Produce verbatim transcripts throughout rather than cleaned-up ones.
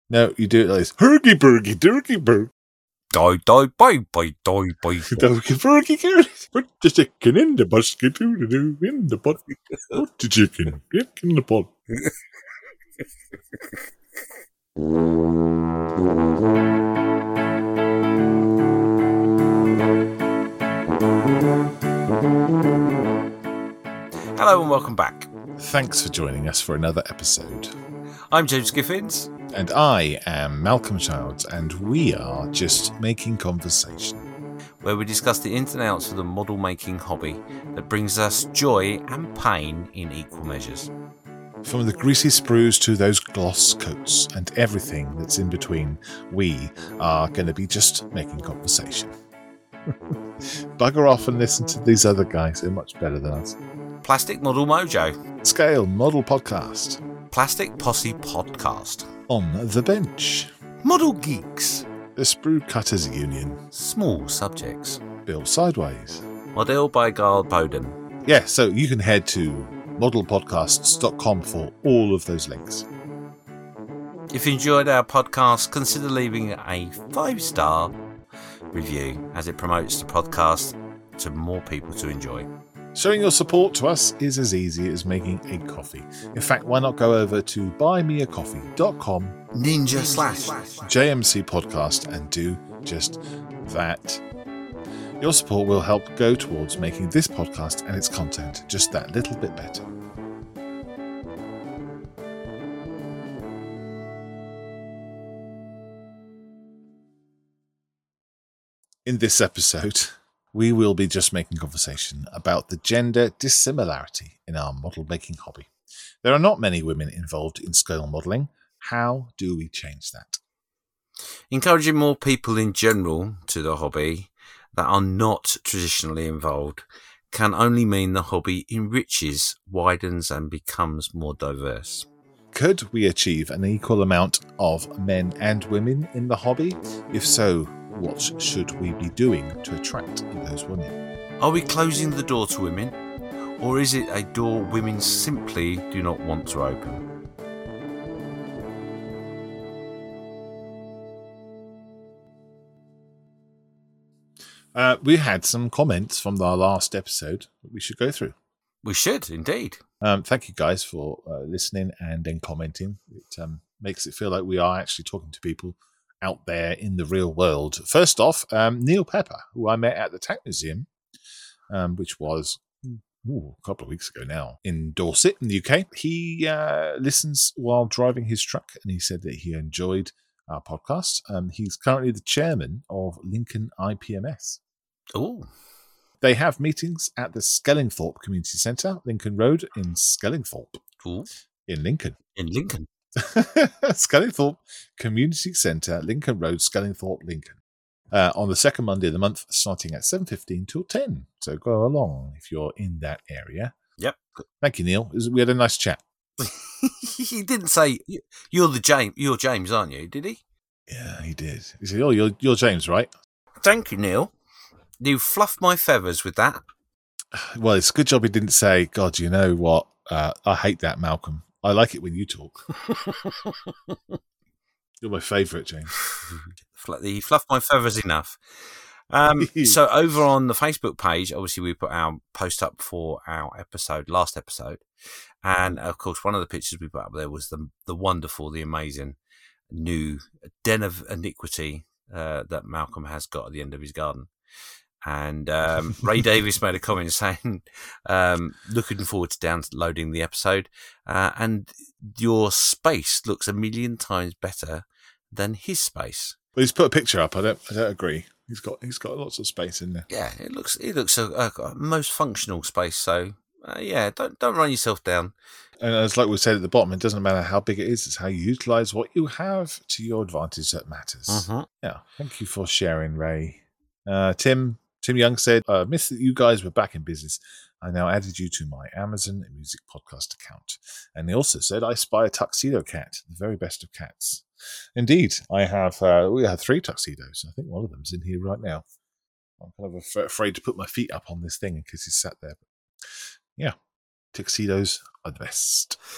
No, you do it like this. Hergy burgy, durky burg. Die, die, bye, bye, die, bye. Durky burgy, put the chicken in the basket, do do in the pot. Put the chicken in the pot. Hello and welcome back. Thanks for joining us for another episode. I'm James Giffins. And I am Malcolm Childs, and we are just making conversation. Where we discuss the ins and outs of the model making hobby that brings us joy and pain in equal measures. From the greasy sprues to those gloss coats and everything that's in between, we are going to be just making conversation. Bugger off and listen to these other guys, they're much better than us. Plastic Model Mojo. Scale Model Podcast. Plastic Posse Podcast. On the Bench. Model Geeks. The Sprue Cutters Union. Small Subjects. Bill Sideways. Model by Garl Bowden. Yeah, so you can head to model podcasts dot com for all of those links. If you enjoyed our podcast, consider leaving a five-star review as it promotes the podcast to more people to enjoy. Showing your support to us is as easy as making a coffee. In fact, why not go over to buy me a coffee dot com Ninja slash J M C podcast and do just that. Your support will help go towards making this podcast and its content just that little bit better. In this episode, we will be just making conversation about the gender dissimilarity in our model making hobby. There are not many women involved in scale modelling. How do we change that? Encouraging more people in general to the hobby that are not traditionally involved can only mean the hobby enriches, widens and becomes more diverse. Could we achieve an equal amount of men and women in the hobby? If so, what should we be doing to attract those women? Are we closing the door to women? Or is it a door women simply do not want to open? Uh, we had some comments from our last episode that we should go through. We should, indeed. Um, thank you guys for uh, listening and then commenting. It um, makes it feel like we are actually talking to people out there in the real world. First off, um, Neil Pepper, who I met at the Tack Museum, um, which was ooh, a couple of weeks ago now, in Dorset in the U K. He uh, listens while driving his truck, and he said that he enjoyed our podcast. Um, he's currently the chairman of Lincoln I P M S. Oh. They have meetings at the Skellingthorpe Community Centre, Lincoln Road in Skellingthorpe. Ooh. In Lincoln. In Lincoln. Skellingthorpe Community Centre, Lincoln Road, Skellingthorpe, Lincoln. Uh, on the second Monday of the month, starting at seven fifteen till ten. So go along if you're in that area. Yep. Thank you, Neil. We had a nice chat. He didn't say, you're the James, you're James, aren't you? Did he? Yeah, he did. He said, oh, you're, you're James, right? Thank you, Neil. You fluffed my feathers with that. Well, it's a good job he didn't say, God, you know what? Uh, I hate that, Malcolm. I like it when you talk. You're my favourite, James. He fluffed my feathers enough. Um, so over on the Facebook page, obviously we put our post up for our episode, last episode. And of course, one of the pictures we put up there was the the wonderful, the amazing new den of iniquity uh, that Malcolm has got at the end of his garden. And um, Ray Davis made a comment saying, um, looking forward to downloading the episode. Uh, and your space looks a million times better than his space. Well, he's put a picture up. I don't, I don't agree. He's got, he's got lots of space in there. Yeah, it looks, it looks a, a most functional space. So, uh, yeah, don't, don't run yourself down. And as like we said at the bottom, it doesn't matter how big it is. It's how you utilize what you have to your advantage that matters. Mm-hmm. Yeah. Thank you for sharing, Ray. Uh, Tim, Tim Young said, I missed that you guys were back in business. I now added you to my Amazon Music podcast account. And he also said, I spy a tuxedo cat, the very best of cats. Indeed, I have, uh, we have three tuxedos. I think one of them's in here right now. I'm kind of af- afraid to put my feet up on this thing in case he's sat there. But yeah, tuxedos are the best.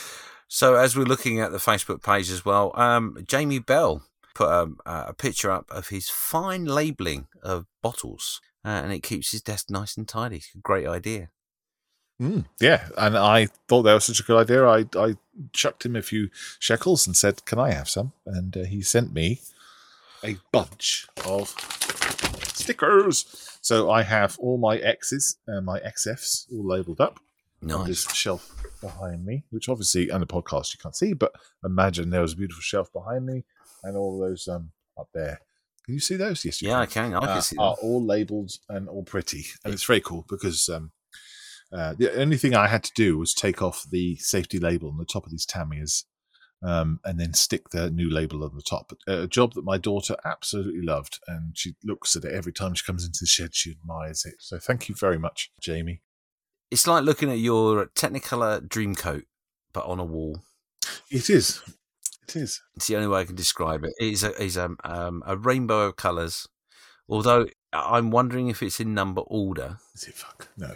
So as we're looking at the Facebook page as well, um, Jamie Bell put a, a picture up of his fine labelling of bottles, uh, and it keeps his desk nice and tidy. It's a great idea. Mm, yeah, and I thought that was such a good idea. I, I chucked him a few shekels and said, can I have some? And uh, he sent me a bunch of stickers. So I have all my X's and my X Fs all labelled up. Nice. On this shelf behind me, which obviously on the podcast you can't see, but imagine there was a beautiful shelf behind me and all those um up there. Can you see those? Yes, you yeah, can. I can. I can uh, see them. Are all labelled and all pretty, and it's very cool because um, uh, the only thing I had to do was take off the safety label on the top of these Tamias, um, and then stick the new label on the top. A job that my daughter absolutely loved, and she looks at it every time she comes into the shed. She admires it. So thank you very much, Jamie. It's like looking at your Technicolor Dreamcoat, but on a wall. It is. It is. It's the only way I can describe it. It is a, is a, um, a rainbow of colours. Although I'm wondering if it's in number order. Is it? Fuck no.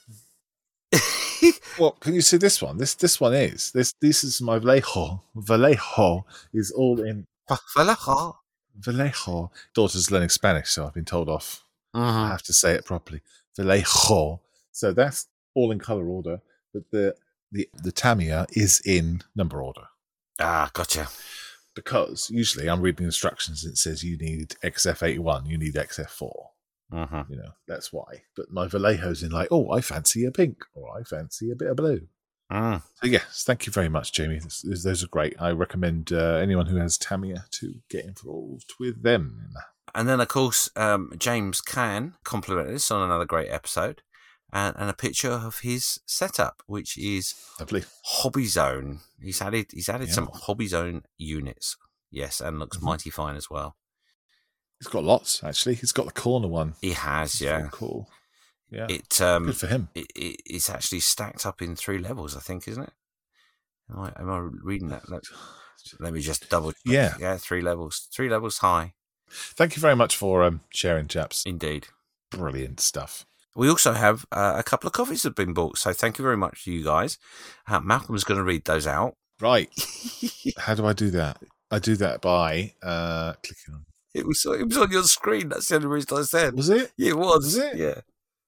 Well, can you see this one? This this one is this. This is my Vallejo. Vallejo is all in Vallejo. Vallejo. Daughter's learning Spanish, so I've been told off. Uh-huh. I have to say it properly. Vallejo. So that's all in color order, but the the the Tamiya is in number order. Ah, gotcha. Because usually I'm reading instructions and it says you need X F eighty-one, you need X F four. Uh-huh. You know, that's why. But my Vallejo's in like, oh, I fancy a pink, or I fancy a bit of blue. Mm. So yes, thank you very much, Jamie. This, this, those are great. I recommend uh, anyone who has Tamiya to get involved with them. And then, of course, um, James Can complimented us on another great episode. And, and a picture of his setup, which is Lovely. Hobby Zone. He's added he's added Yeah. some Hobby Zone units. Yes, and looks Mhm. mighty fine as well. He's got lots, actually. He's got the corner one. He has, It's yeah. very cool. Yeah. It um, Good for him. it, it it's actually stacked up in three levels, I think, isn't it? Am I, am I reading that? Let, let me just double check. Yeah. Yeah, three levels. Three levels high. Thank you very much for um, sharing, chaps. Indeed. Brilliant stuff. We also have uh, a couple of coffees that have been bought, so thank you very much to you guys. Uh, Malcolm's going to read those out. Right. How do I do that? I do that by uh, clicking on. It was it was on your screen. That's the only reason I said. Was it? Yeah, it was. Was it? Yeah.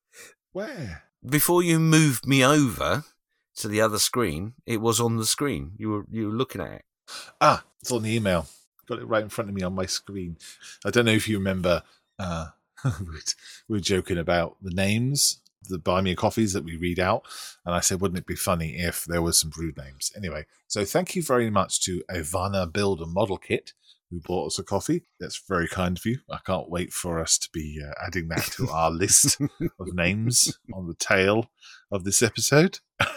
Where? Before you moved me over to the other screen, it was on the screen. You were you were looking at it. Ah, it's on the email. Got it right in front of me on my screen. I don't know if you remember. Uh, we were joking about the names, the Buy Me a Coffees that we read out. And I said, wouldn't it be funny if there was some brood names? Anyway, so thank you very much to Ivana Build a Model Kit, who bought us a coffee. That's very kind of you. I can't wait for us to be uh, adding that to our list of names on the tail of this episode.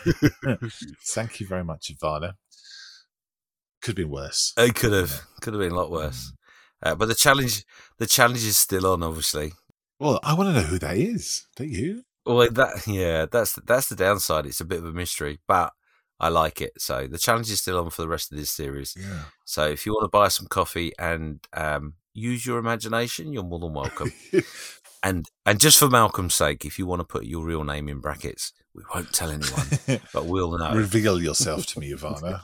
Thank you very much, Ivana. Could have been worse. It could have could have been a lot worse. Uh, but the challenge the challenge is still on, obviously. Well, I want to know who that is. Don't you? Well, that yeah, that's that's the downside. It's a bit of a mystery, but I like it. So the challenge is still on for the rest of this series. Yeah. So if you want to buy some coffee and um, use your imagination, you're more than welcome. and and just for Malcolm's sake, if you want to put your real name in brackets, we won't tell anyone, but we'll know. Reveal yourself to me, Ivana.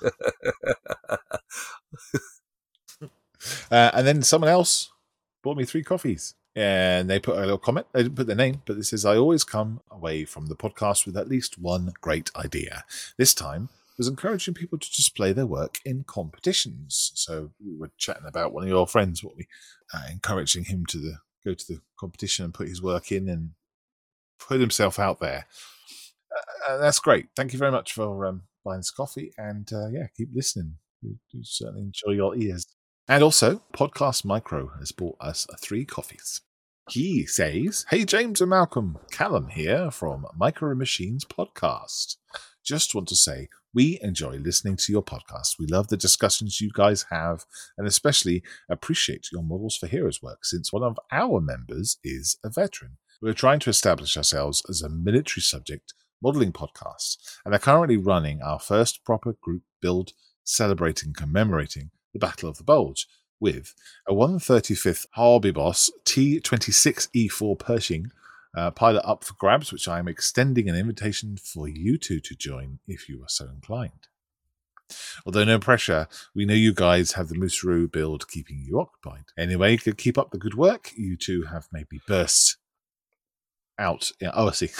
uh, and then someone else bought me three coffees. And they put a little comment. They didn't put their name, but it says, I always come away from the podcast with at least one great idea. This time was encouraging people to display their work in competitions. So we were chatting about one of your friends, what we uh, encouraging him to the, go to the competition and put his work in and put himself out there. Uh, that's great. Thank you very much for um, buying this coffee. And uh, yeah, keep listening. We do certainly enjoy your ears. And also, Podcast Micro has bought us three coffees. He says, hey, James and Malcolm, Callum here from Micro Machines Podcast. Just want to say, we enjoy listening to your podcast. We love the discussions you guys have and especially appreciate your Models for Heroes work since one of our members is a veteran. We're trying to establish ourselves as a military subject modeling podcast and are currently running our first proper group build celebrating commemorating the Battle of the Bulge, with a one hundred thirty-fifth Hobby Boss T twenty-six E four Pershing uh, pilot up for grabs, which I am extending an invitation for you two to join if you are so inclined. Although no pressure, we know you guys have the Mooseroo build keeping you occupied. Anyway, you keep up the good work. You two have maybe burst out. Yeah, oh, I see.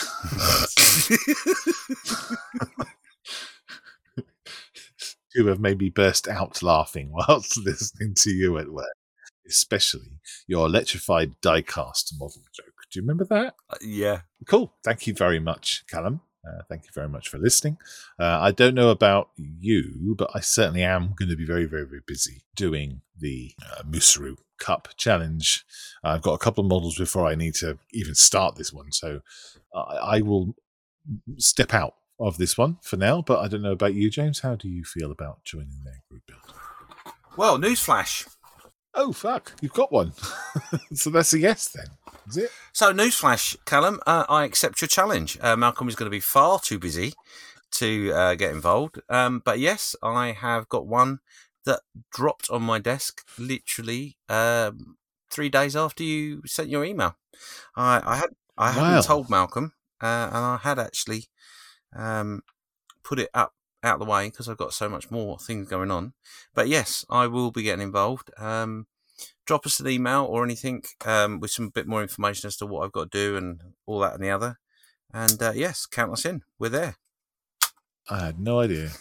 You have maybe burst out laughing whilst listening to you at work, especially your electrified die-cast model joke. Do you remember that? Uh, yeah. Cool. Thank you very much, Callum. Uh, thank you very much for listening. Uh, I don't know about you, but I certainly am going to be very, very, very busy doing the uh, Mooseroo Cup challenge. I've got a couple of models before I need to even start this one, so I, I will step out of this one for now. But I don't know about you, James. How do you feel about joining their group build? Well, newsflash. Oh, fuck. You've got one. So that's a yes then, is it? So, newsflash, Callum, uh, I accept your challenge. Uh, Malcolm is going to be far too busy to uh, get involved. Um, but yes, I have got one that dropped on my desk literally um, three days after you sent your email. I, I, had, I Wow. hadn't told Malcolm, uh, and I had actually um, put it up out of the way because I've got so much more things going on. But yes, I will be getting involved. Um, drop us an email or anything um, with some bit more information as to what I've got to do and all that and the other. And uh, yes, count us in. We're there. I had no idea.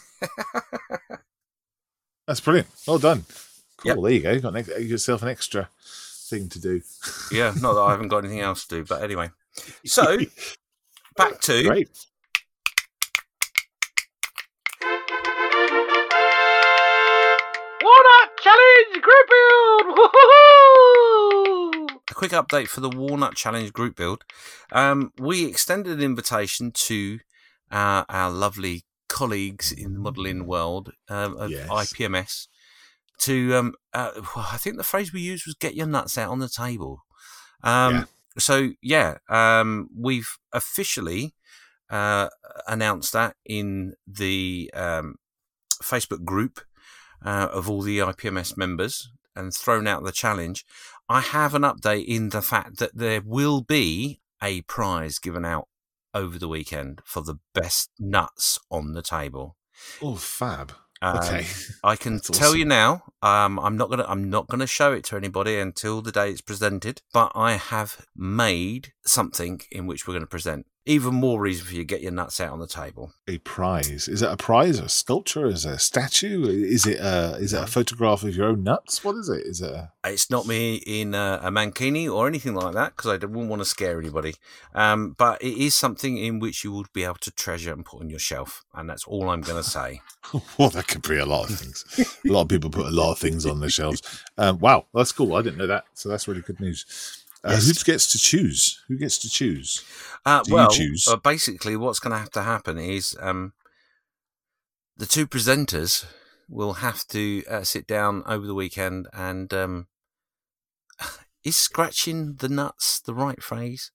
That's brilliant. Well done. Cool. Yep. There you go. You got an, yourself an extra thing to do. Yeah, not that I haven't got anything else to do, but anyway. So, back to... Great. Walnut Challenge Group Build! Woohoo! A quick update for the Walnut Challenge group build. Um, we extended an invitation to uh, our lovely colleagues in the modelling world um, of Yes. I P M S to, um, uh, well, I think the phrase we used was get your nuts out on the table. Um, Yeah. So, yeah, um, we've officially uh, announced that in the um, Facebook group uh, of all the I P M S members and thrown out the challenge. I have an update in the fact that there will be a prize given out over the weekend for the best nuts on the table. Oh, fab. Um, Okay. I can That's tell awesome. you now. Um, I'm not gonna. I'm not gonna show it to anybody until the day it's presented. But I have made something in which we're going to present. Even more reason for you to get your nuts out on the table. A prize. Is it a prize? A sculpture? Is it a statue? Is it a, is it a photograph of your own nuts? What is it? Is it a... It's not me in a, a mankini or anything like that because I wouldn't want to scare anybody. Um, but it is something in which you would be able to treasure and put on your shelf, and that's all I'm going to say. Well, that could be a lot of things. A lot of people put a lot of things on their shelves. Um, wow, that's cool. I didn't know that. So that's really good news. Uh, Yes. Who gets to choose? Who gets to choose? Uh, Do you well, choose? uh, basically, what's going to have to happen is um, the two presenters will have to uh, sit down over the weekend and um, is scratching the nuts the right phrase?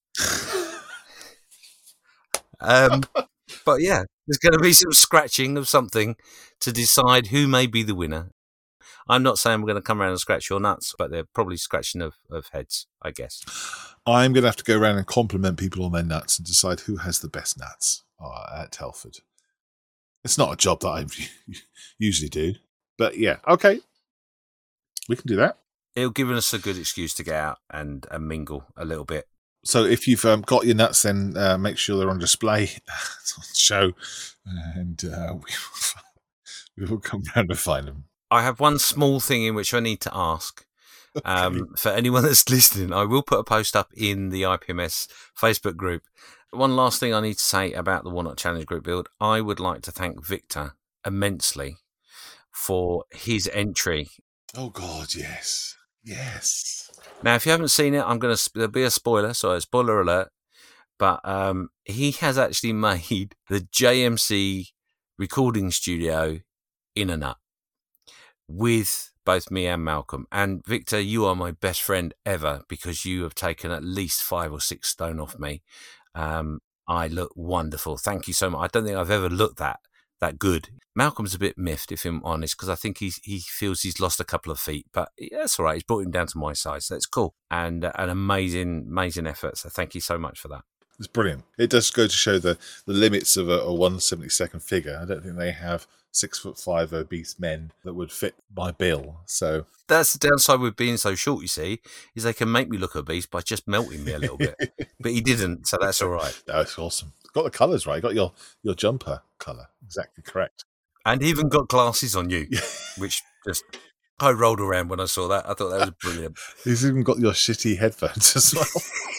um, but yeah, there's going to be some scratching of something to decide who may be the winner. I'm not saying we're going to come around and scratch your nuts, but they're probably scratching of, of heads, I guess. I'm going to have to go around and compliment people on their nuts and decide who has the best nuts uh, at Telford. It's not a job that I usually do, but yeah, okay. We can do that. It'll give us a good excuse to get out and, and mingle a little bit. So if you've um, got your nuts, then uh, make sure they're on display on the show, and uh, we, will, we will come round and find them. I have one small thing in which I need to ask. Um, Okay. for anyone that's listening, I will put a post up in the I P M S Facebook group. One last thing I need to say about the Walnut Challenge group build. I would like to thank Victor immensely for his entry. Oh, God, yes. Yes. Now, if you haven't seen it, I'm going to, there'll be a spoiler, so a spoiler alert. But um, he has actually made the J M C recording studio in a nut with both me and Malcolm. And Victor, you are my best friend ever because you have taken at least five or six stone off me. Um, I look wonderful. Thank you so much. I don't think I've ever looked that that good. Malcolm's a bit miffed, if I'm honest, because I think he's, he feels he's lost a couple of feet. But yeah, that's all right. He's brought him down to my size, so that's cool. And uh, an amazing, amazing effort. So thank you so much for that. It's brilliant. It does go to show the, the limits of a, a one seventy-second figure. I don't think they have six foot five obese men that would fit my bill. So that's the downside with being so short, you see, is they can make me look obese by just melting me a little bit. But he didn't, so that's all right. That's awesome. Got the colours right. Got your, your jumper colour exactly correct. And even got glasses on you, which just... I rolled around when I saw that. I thought that was brilliant. He's even got your shitty headphones as well.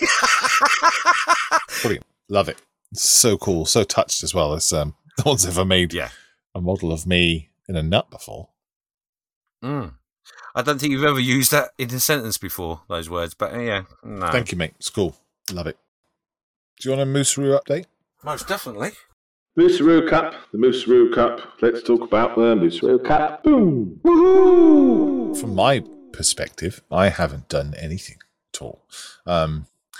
Brilliant. Love it. It's so cool. So touched as well. As um, no one's ever made yeah. a model of me in a nut before. Mm. I don't think you've ever used that in a sentence before, those words. But uh, yeah, no. Thank you, mate. It's cool. Love it. Do you want a Mooseroo update? Most definitely. Mooseroo Cup, the Mooseroo Cup. Let's talk about the Mooseroo Cup. Boom! Woohoo! From my perspective, I haven't done anything at all. Um,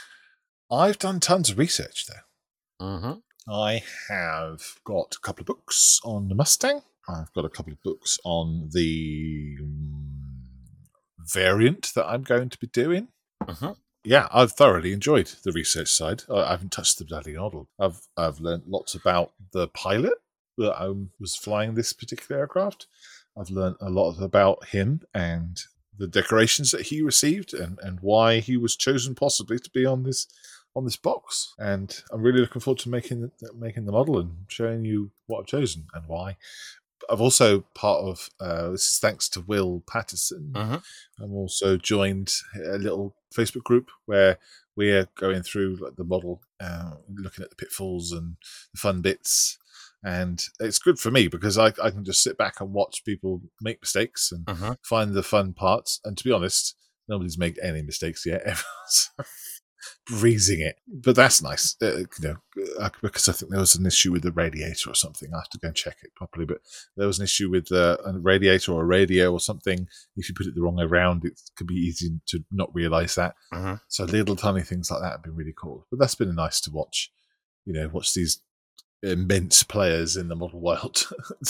I've done tons of research there. Mm-hmm. I have got a couple of books on the Mustang. I've got a couple of books on the um, variant that I'm going to be doing. Mm-hmm. Yeah, I've thoroughly enjoyed the research side. I haven't touched the bloody model. I've I've learned lots about the pilot that I was flying this particular aircraft. I've learned a lot about him and the decorations that he received and, and why he was chosen possibly to be on this on this box. And I'm really looking forward to making the, making the model and showing you what I've chosen and why. I've also part of, uh, this is thanks to Will Patterson. Mm-hmm. I'm also joined a little Facebook group where we're going through like the model, uh, looking at the pitfalls and the fun bits. And it's good for me because I, I can just sit back and watch people make mistakes and mm-hmm. find the fun parts. And to be honest, nobody's made any mistakes yet. Everyone's breezing it, but that's nice, uh, you know, uh, because I think there was an issue with the radiator or something. I have to go and check it properly, but there was an issue with uh, a radiator or a radio or something. If you put it the wrong way around, it could be easy to not realise that. Mm-hmm. So little tiny things like that have been really cool. But that's been nice to watch, you know, watch these immense players in the model world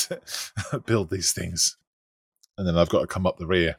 build these things. And then I've got to come up the rear.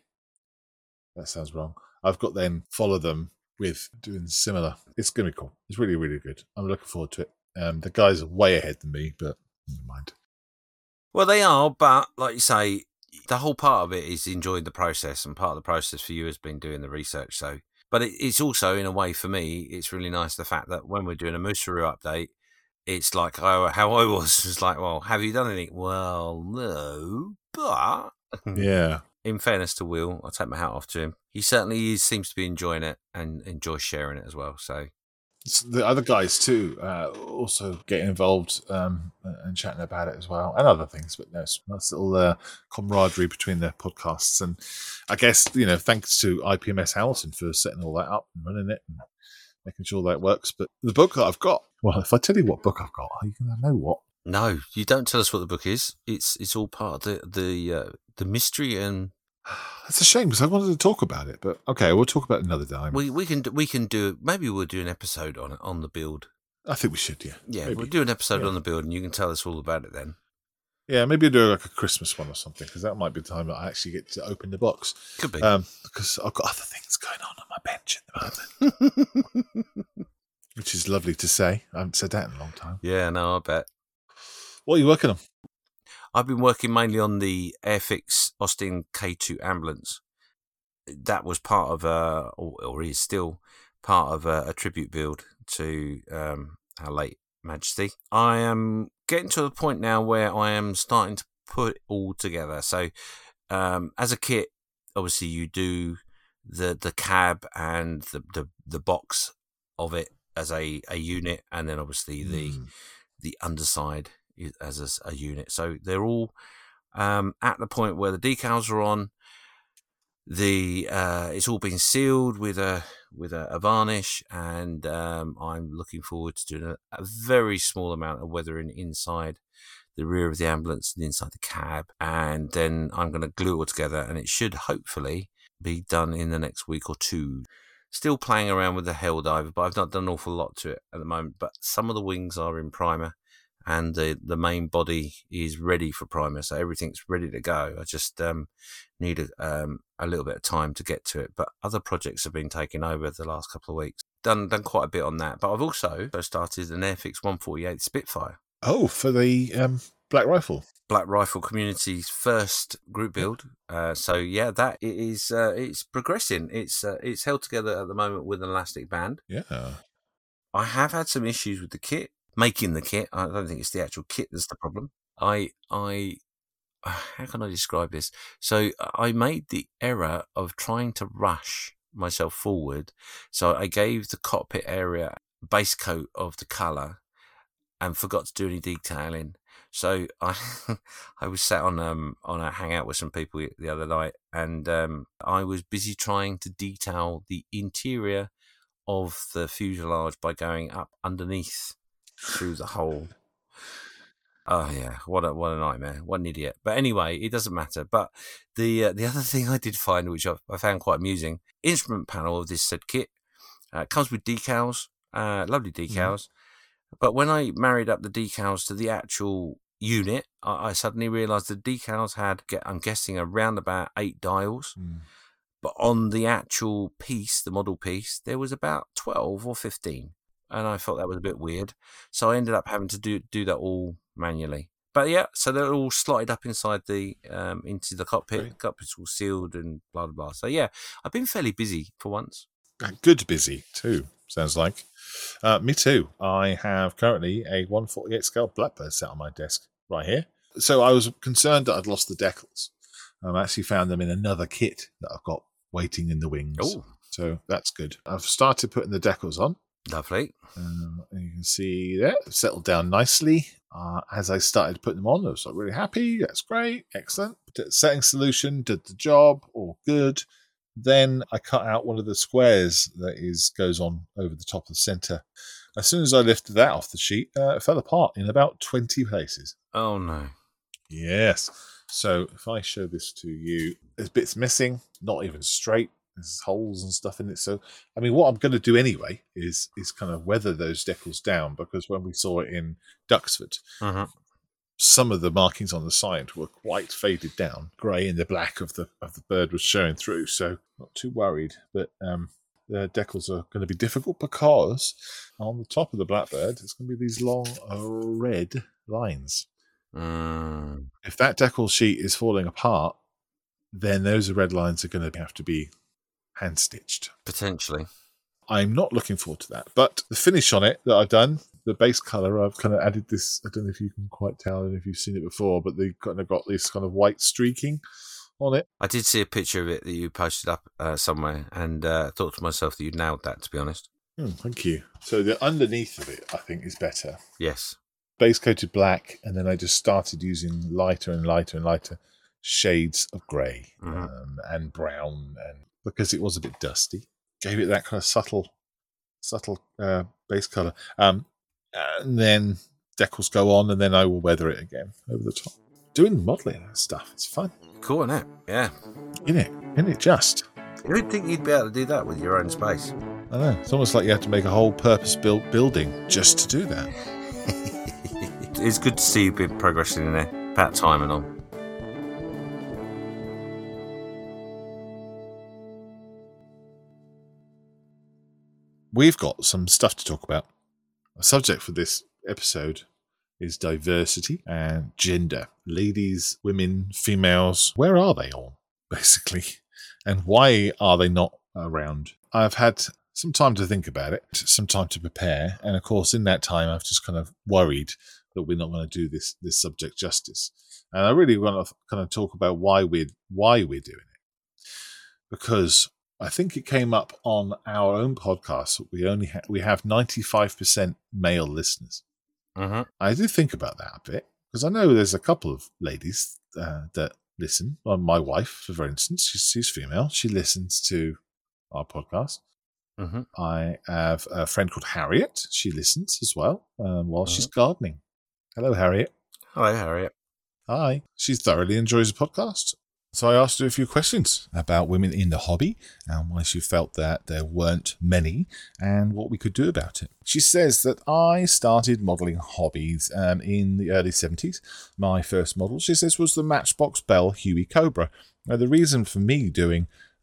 That sounds wrong. I've got to then follow them with doing similar. It's going to be cool. It's really, really good. I'm looking forward to it. Um, the guys are way ahead than me, but never mind. Well, they are, but like you say, the whole part of it is enjoying the process, and part of the process for you has been doing the research. So, but it, it's also, in a way, for me, it's really nice the fact that when we're doing a Mooseroo update, it's like how, how I was. It's like, well, have you done anything? Well, no, but yeah. In fairness to Will, I take my hat off to him. He certainly is, seems to be enjoying it and enjoys sharing it as well. So the other guys too uh, also getting involved um, and chatting about it as well, and other things. But no, it's nice little uh, camaraderie between the podcasts. And I guess, you know, thanks to I P M S Hamilton for setting all that up and running it and making sure that works. But the book that I've got, well, if I tell you what book I've got, are you going to know what? No, you don't tell us what the book is. It's it's all part of the the uh, the mystery, and it's a shame because I wanted to talk about it. But okay, we'll talk about it another time. We we can we can do maybe we'll do an episode on it on the build. I think we should. Yeah, yeah, maybe. We'll do an episode yeah. on the build, and you can tell us all about it then. Yeah, maybe do like a Christmas one or something, because that might be the time that I actually get to open the box. Could be. Um, because I've got other things going on on my bench at the moment. Which is lovely to say. I haven't said that in a long time. Yeah, no, I bet. What are you working on? I've been working mainly on the Airfix Austin K two ambulance. That was part of a, or, or is still part of a, a tribute build to um, our late Majesty. I am getting to the point now where I am starting to put it all together. So, um, as a kit, obviously you do the the cab and the the, the box of it as a, a unit, and then obviously the mm. the underside as a, a unit. So they're all um, at the point where the decals are on. The uh, it's all been sealed with a with a, a varnish, and um, I'm looking forward to doing a, a very small amount of weathering inside the rear of the ambulance and inside the cab, and then I'm going to glue it all together, and it should hopefully be done in the next week or two. Still playing around with the Helldiver, but I've not done an awful lot to it at the moment. But some of the wings are in primer, and the, the main body is ready for primer, so everything's ready to go. I just um, need a, um, a little bit of time to get to it. But other projects have been taken over the last couple of weeks. done done quite a bit on that. But I've also started an Airfix one forty-eight Spitfire. Oh, for the um, Black Rifle. Black Rifle Community's first group build. Uh, so yeah, that it is. Uh, it's progressing. It's uh, it's held together at the moment with an elastic band. Yeah. I have had some issues with the kit, making the kit. I don't think it's the actual kit that's the problem. I I how can I describe this? So I made the error of trying to rush myself forward. So I gave the cockpit area base coat of the colour and forgot to do any detailing. So I I was sat on um on a hangout with some people the other night, and um, I was busy trying to detail the interior of the fuselage by going up underneath through the hole. Oh yeah, what a what a nightmare! What an idiot! But anyway, it doesn't matter. But the uh, the other thing I did find, which I, I found quite amusing, instrument panel of this said kit uh, comes with decals, uh, lovely decals. Mm. But when I married up the decals to the actual unit, I, I suddenly realised the decals had, I'm guessing, around about eight dials. Mm. But on the actual piece, the model piece, there was about twelve or fifteen. And I thought that was a bit weird. So I ended up having to do do that all manually. But yeah, so they're all slotted up inside the um, into the cockpit. Right. The cockpit's all sealed and blah, blah, blah. So yeah, I've been fairly busy for once. Good busy too, sounds like. Uh, me too. I have currently a one forty-eight scale Blackbird set on my desk right here. So I was concerned that I'd lost the decals. I've actually found them in another kit that I've got waiting in the wings. Ooh. So that's good. I've started putting the decals on. Lovely. Uh, and you can see there, settled down nicely. Uh, as I started putting them on, I was like really happy. That's great. Excellent. Setting solution did the job. All good. Then I cut out one of the squares that is goes on over the top of the center. As soon as I lifted that off the sheet, uh, it fell apart in about twenty places. Oh, no. Yes. So if I show this to you, there's bits missing, not even straight. There's holes and stuff in it. So, I mean, what I'm going to do anyway is is kind of weather those decals down, because when we saw it in Duxford, uh-huh. some of the markings on the side were quite faded down. Grey and the black of the of the bird was showing through. So, not too worried. But um, the decals are going to be difficult because on the top of the Blackbird, it's going to be these long uh, red lines. Mm. If that decal sheet is falling apart, then those red lines are going to have to be hand stitched. Potentially. I'm not looking forward to that. But the finish on it that I've done, the base colour, I've kind of added this, I don't know if you can quite tell and if you've seen it before, but they've kind of got this kind of white streaking on it. I did see a picture of it that you posted up uh, somewhere, and uh, thought to myself that you'd nailed that, to be honest. Hmm, thank you. So the underneath of it, I think, is better. Yes. Base coated black, and then I just started using lighter and lighter and lighter shades of grey mm-hmm. um, and brown, and because it was a bit dusty, gave it that kind of subtle, subtle uh, base colour. Um, and then decals go on, and then I will weather it again over the top. Doing modelling and stuff, it's fun. Cool, isn't it? Yeah. Isn't it? Isn't it just? Who'd think you'd be able to do that with your own space? I know. It's almost like you have to make a whole purpose-built building just to do that. It's good to see you've been progressing in there. About time and all. We've got some stuff to talk about. The subject for this episode is diversity and gender. Ladies, women, females, where are they all, basically? And why are they not around? I've had some time to think about it, some time to prepare. And of course, in that time, I've just kind of worried that we're not going to do this this subject justice. And I really want to kind of talk about why we're, why we're doing it. Because I think it came up on our own podcast. We only ha- we have ninety-five percent male listeners. Uh-huh. I did think about that a bit, because I know there's a couple of ladies uh, that listen. Well, my wife, for instance, she's, she's female. She listens to our podcast. Uh-huh. I have a friend called Harriet. She listens as well um, while uh-huh. she's gardening. Hello, Harriet. Hi, Harriet. Hi. She thoroughly enjoys the podcast. So I asked her a few questions about women in the hobby and why she felt that there weren't many and what we could do about it. She says that I started modelling hobbies um, in the early seventies. My first model, she says, was the Matchbox Bell Huey Cobra. Now, the reason for me doing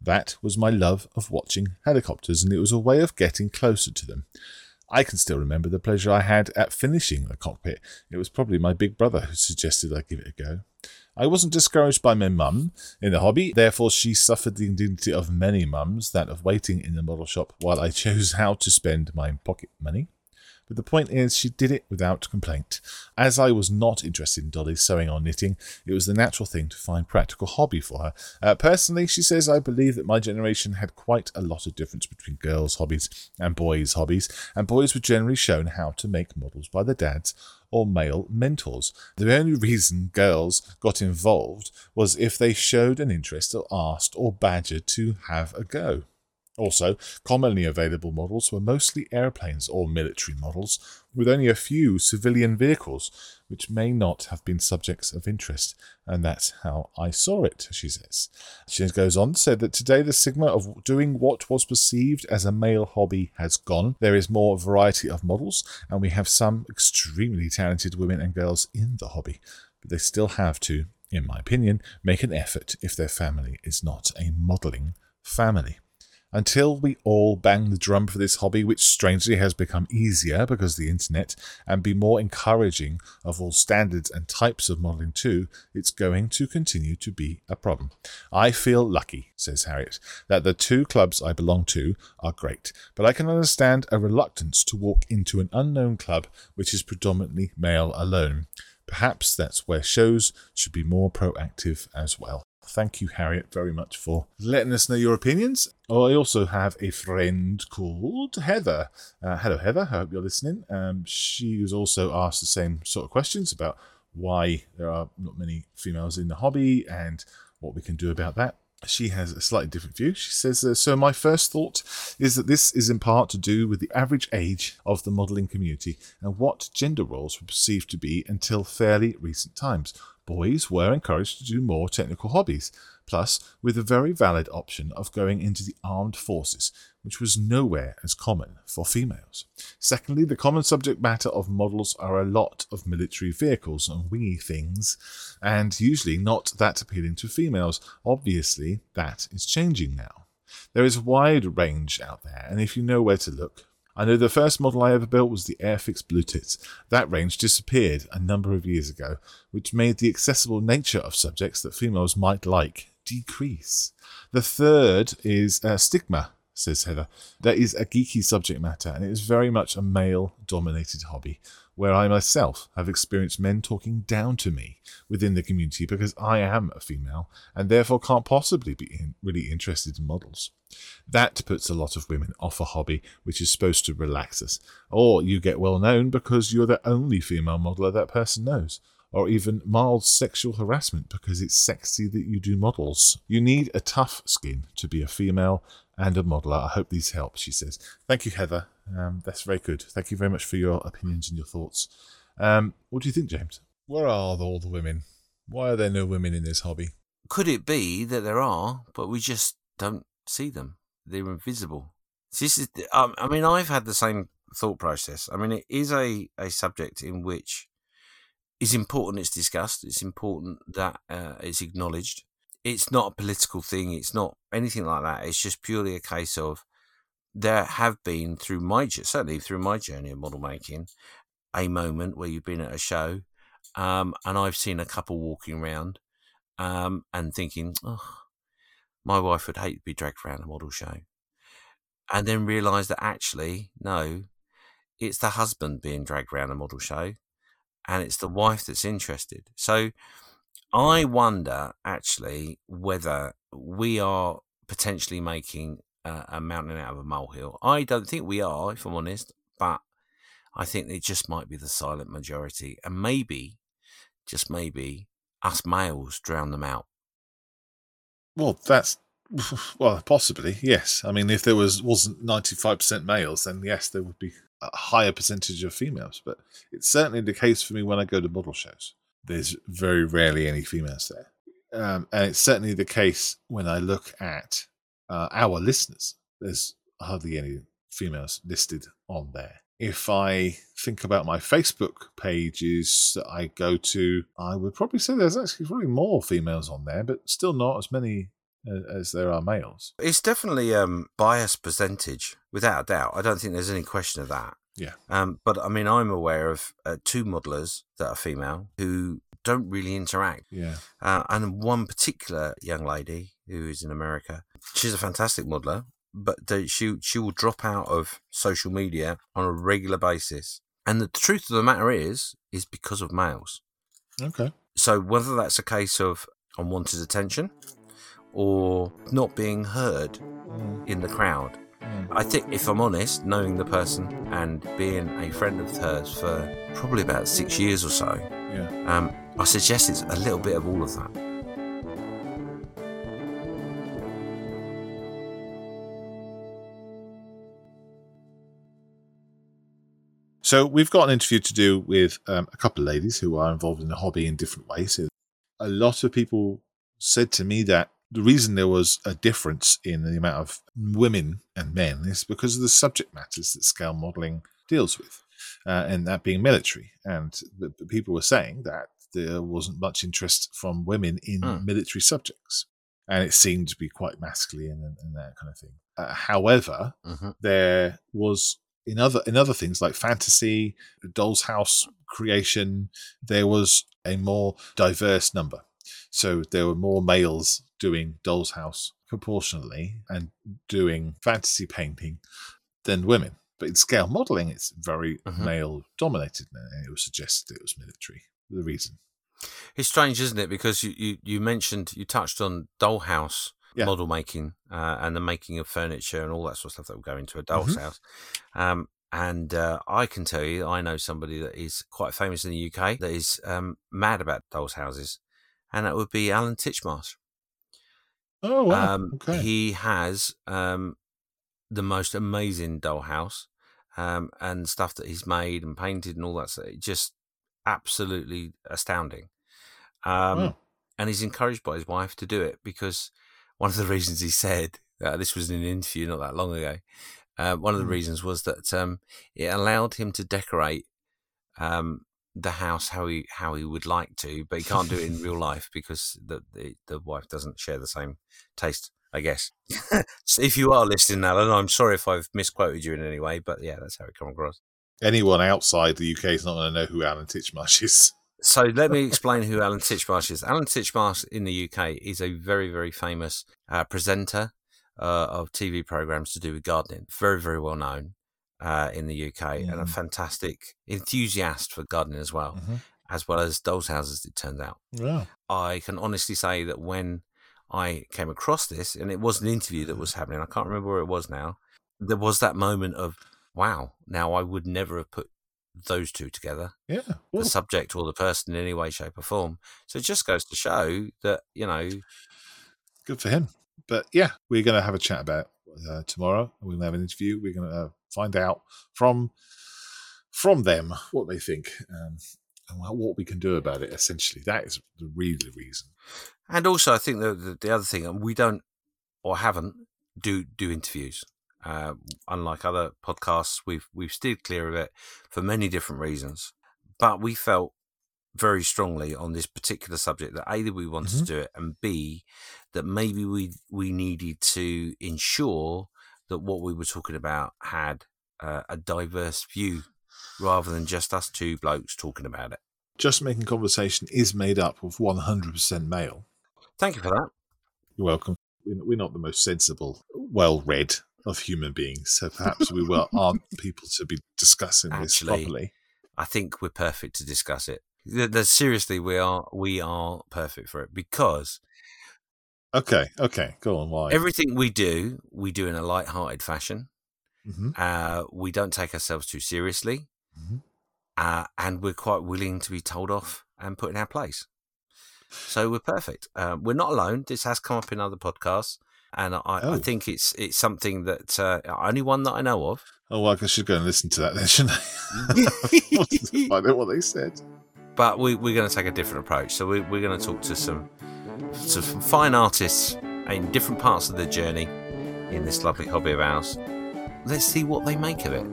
That was my love of watching helicopters, and it was a way of getting closer to them. I can still remember the pleasure I had at finishing the cockpit. It was probably my big brother who suggested I give it a go. I wasn't discouraged by my mum in the hobby, therefore she suffered the indignity of many mums, that of waiting in the model shop while I chose how to spend my pocket money. But the point is, she did it without complaint. As I was not interested in dollies, sewing or knitting, it was the natural thing to find practical hobby for her. Uh, personally, she says, I believe that my generation had quite a lot of difference between girls' hobbies and boys' hobbies, and boys were generally shown how to make models by their dads or male mentors. The only reason girls got involved was if they showed an interest or asked or badgered to have a go. Also, commonly available models were mostly airplanes or military models, with only a few civilian vehicles, which may not have been subjects of interest, and that's how I saw it, she says. She goes on to say that today the stigma of doing what was perceived as a male hobby has gone. There is more variety of models, and we have some extremely talented women and girls in the hobby, but they still have to, in my opinion, make an effort if their family is not a modelling family. Until we all bang the drum for this hobby, which strangely has become easier because of the internet, and be more encouraging of all standards and types of modelling too, it's going to continue to be a problem. I feel lucky, says Harriet, that the two clubs I belong to are great, but I can understand a reluctance to walk into an unknown club which is predominantly male alone. Perhaps that's where shows should be more proactive as well. Thank you, Harriet, very much for letting us know your opinions. Oh, I also have a friend called Heather. Uh, hello, Heather. I hope you're listening. Um, she was also asked the same sort of questions about why there are not many females in the hobby and what we can do about that. She has a slightly different view. She says, uh, so my first thought is that this is in part to do with the average age of the modelling community and what gender roles were perceived to be until fairly recent times. Boys were encouraged to do more technical hobbies, plus with a very valid option of going into the armed forces, which was nowhere as common for females. Secondly, the common subject matter of models are a lot of military vehicles and wingy things, and usually not that appealing to females. Obviously, that is changing now. There is a wide range out there, and if you know where to look. I know the first model I ever built was the Airfix Blue Tits. That range disappeared a number of years ago, which made the accessible nature of subjects that females might like decrease. The third is uh, stigma, says Heather. That is a geeky subject matter, and it is very much a male-dominated hobby, where I myself have experienced men talking down to me within the community because I am a female and therefore can't possibly be in, really interested in models. That puts a lot of women off a hobby which is supposed to relax us. Or you get well known because you're the only female modeler that person knows. Or even mild sexual harassment because it's sexy that you do models. You need a tough skin to be a female and a modeler. I hope these help, she says. Thank you, Heather. Um, that's very good. Thank you very much for your opinions and your thoughts. Um, what do you think, James? Where are all the women? Why are there no women in this hobby? Could it be that there are, but we just don't see them? They're invisible. This is, um, I mean, I've had the same thought process. I mean, it is a, a subject in which it's important it's discussed. It's important that uh, it's acknowledged. It's not a political thing. It's not anything like that. It's just purely a case of there have been, through my certainly through my journey of model making, a moment where you've been at a show um, and I've seen a couple walking around um, and thinking, oh, my wife would hate to be dragged around a model show. And then realise that actually, no, it's the husband being dragged around a model show. And it's the wife that's interested. So I wonder, actually, whether we are potentially making uh, a mountain out of a molehill. I don't think we are, if I'm honest, but I think it just might be the silent majority. And maybe, just maybe, us males drown them out. Well, that's, well, possibly, yes. I mean, if there was, wasn't ninety-five percent males, then yes, there would be a higher percentage of females, but it's certainly the case for me when I go to model shows. There's very rarely any females there. Um, and it's certainly the case when I look at uh, our listeners. There's hardly any females listed on there. If I think about my Facebook pages that I go to, I would probably say there's actually probably more females on there, but still not as many as, as there are males. It's definitely um, biased percentage, without a doubt. I don't think there's any question of that. Yeah. Um, but I mean, I'm aware of uh, two modelers that are female who don't really interact. Yeah. Uh, and one particular young lady who is in America, she's a fantastic modeler, but they, she she will drop out of social media on a regular basis. And the truth of the matter is, is because of males. Okay. So whether that's a case of unwanted attention or not being heard Mm. in the crowd. Mm. I think, if I'm honest, knowing the person and being a friend of hers for probably about six years or so, Yeah. um, I suggest it's a little bit of all of that. So we've got an interview to do with um, a couple of ladies who are involved in the hobby in different ways. A lot of people said to me that the reason there was a difference in the amount of women and men is because of the subject matters that scale modelling deals with, uh, and that being military. And the, the people were saying that there wasn't much interest from women in Mm. military subjects, and it seemed to be quite masculine and, and that kind of thing. Uh, however, Mm-hmm. there was in other in other things like fantasy, Doll's House creation, there was a more diverse number. So there were more males doing Doll's House proportionally and doing fantasy painting than women. But in scale modelling, it's very Mhm. male dominated, and it was suggested it was military. The reason. It's strange, isn't it? Because you, you, you mentioned, you touched on dollhouse Yeah. model making uh, and the making of furniture and all that sort of stuff that will go into a doll's Mhm. house. Um, and uh, I can tell you, I know somebody that is quite famous in the U K that is um, mad about doll's houses, and that would be Alan Titchmarsh. Oh, wow. Um, okay. He has um, the most amazing dollhouse um, and stuff that he's made and painted and all that stuff. Just absolutely astounding. Um, Wow. And he's encouraged by his wife to do it because one of the reasons he said, uh, this was in an interview not that long ago, uh, one of the Mm. reasons was that um, it allowed him to decorate um, the house how he how he would like to, but he can't do it in real life because the, the the wife doesn't share the same taste, I guess. So if you are listening, Alan, I'm sorry if I've misquoted you in any way, but yeah, that's how it comes across. Anyone outside the U K is not going to know who Alan Titchmarsh is. So let me explain who Alan Titchmarsh is. Alan Titchmarsh in the U K is a very, very famous uh, presenter uh, of T V programs to do with gardening. Very, very well known uh, in the U K and a Mm. fantastic enthusiast for gardening as well, Mhm. as well as doll's houses, it turns out. Wow. I can honestly say that when I came across this, and it was an interview that was happening, I can't remember where it was now, there was that moment of, wow, now I would never have put those two together, Yeah. the Well, subject or the person in any way, shape or form. So it just goes to show that, you know, good for him. But yeah, we're going to have a chat about it uh, tomorrow. We're going to have an interview. We're going to uh, find out from from them what they think um, and what what we can do about it. Essentially, that is the really reason. and also I think the, the, the other thing, and we don't or haven't do do interviews. Uh, unlike other podcasts, we've we've steered clear of it for many different reasons. But we felt very strongly on this particular subject that A, that we wanted Mhm. to do it, and B, that maybe we we needed to ensure that what we were talking about had uh, a diverse view rather than just us two blokes talking about it. Just Making Conversation is made up of one hundred percent male. Thank you for that. You're welcome. We're we're not the most sensible, well-read of human beings, so perhaps we well aren't people to be discussing this Actually, properly. I think we're perfect to discuss it. Th- th- Seriously, we are we are perfect for it because Okay, okay, go on. Why? everything we do, we do in a light-hearted fashion. hmm Uh, we don't take ourselves too seriously, Mhm. uh, and we're quite willing to be told off and put in our place. So we're perfect. Uh, we're not alone. This has come up in other podcasts, and I, I Oh. think it's it's something that uh, only one that I know of. Oh, well, I should go and listen to that then, shouldn't I? Find out what they said. But we, we're going to take a different approach. So we, we're going to talk to some to some fine artists in different parts of their journey in this lovely hobby of ours. Let's see what they make of it.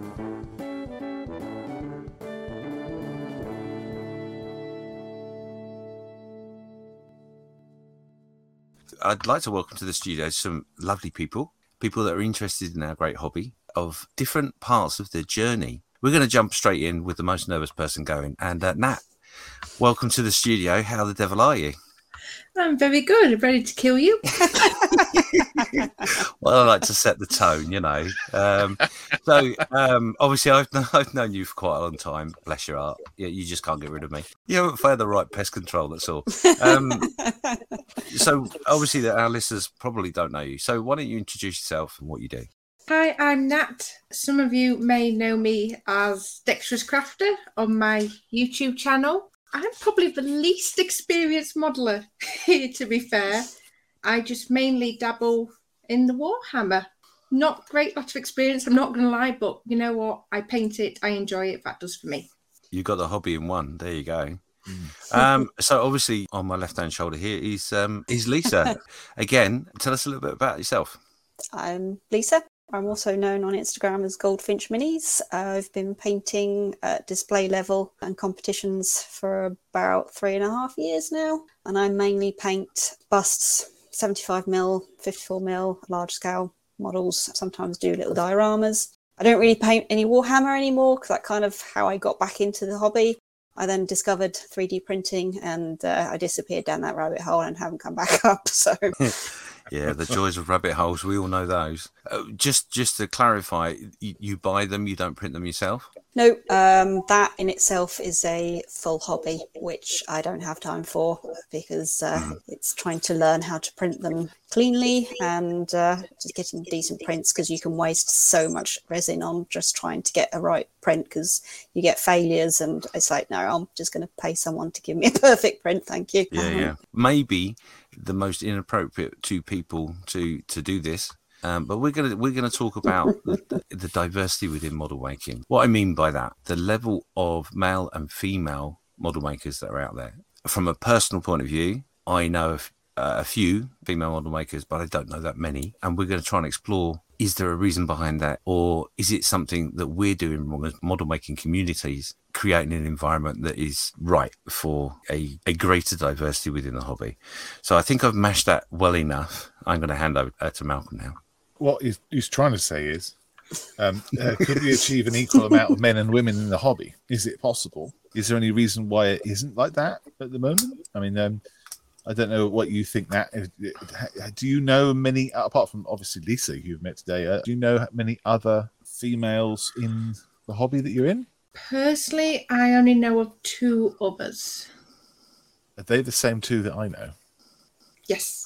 I'd like to welcome to the studio some lovely people, people that are interested in our great hobby of different parts of the journey. We're going to jump straight in with the most nervous person going. And uh, Nat, welcome to the studio. How the devil are you? I'm very good. I'm ready to kill you. Well, I like to set the tone, you know. Um, so, um, obviously, I've, I've known you for quite a long time. Bless your heart. Yeah, you just can't get rid of me. You haven't found the right pest control, that's all. Um, so, obviously, our listeners probably don't know you. So, why don't you introduce yourself and what you do? Hi, I'm Nat. Some of you may know me as Dexterous Crafter on my YouTube channel. I'm probably the least experienced modeller here, to be fair. I just mainly dabble in the Warhammer. Not great lot of experience, I'm not going to lie, but you know what? I paint it, I enjoy it, that does for me. You got the hobby in one. There you go. Mm. Um, so obviously on my left-hand shoulder here is, um, is Lisa. Again, tell us a little bit about yourself. I'm Lisa. I'm also known on Instagram as Goldfinch Minis. Uh, I've been painting at display level and competitions for about three and a half years now. And I mainly paint busts, seventy-five mil, fifty-four mil, large scale models, sometimes do little dioramas. I don't really paint any Warhammer anymore because that's kind of how I got back into the hobby. I then discovered three D printing and uh, I disappeared down that rabbit hole and haven't come back up. So... Yeah, the joys of rabbit holes. We all know those. Uh, just just to clarify, you, you buy them, you don't print them yourself? No, um, that in itself is a full hobby, which I don't have time for because uh, mm. it's trying to learn how to print them cleanly and uh, just getting decent prints because you can waste so much resin on just trying to get a right print because you get failures and it's like, no, I'm just going to pay someone to give me a perfect print. Thank you. Yeah, yeah. Maybe the most inappropriate two people to to do this, um, but we're gonna we're gonna talk about the, the diversity within model making. What I mean by that, the level of male and female model makers that are out there. From a personal point of view, I know of, uh, a few female model makers, but I don't know that many. And we're going to try and explore: is there a reason behind that, or is it something that we're doing wrong as model making communities, creating an environment that is right for a, a greater diversity within the hobby? So I think I've mashed that well enough. I'm going to hand over uh, to Malcolm now. What he's, he's trying to say is, um, uh, could we achieve an equal amount of men and women in the hobby? Is it possible? Is there any reason why it isn't like that at the moment? I mean, um, I don't know what you think that. Do you know many, apart from obviously Lisa, who you've met today, uh, do you know many other females in the hobby that you're in? Personally, I only know of two others. Are they the same two that I know? Yes.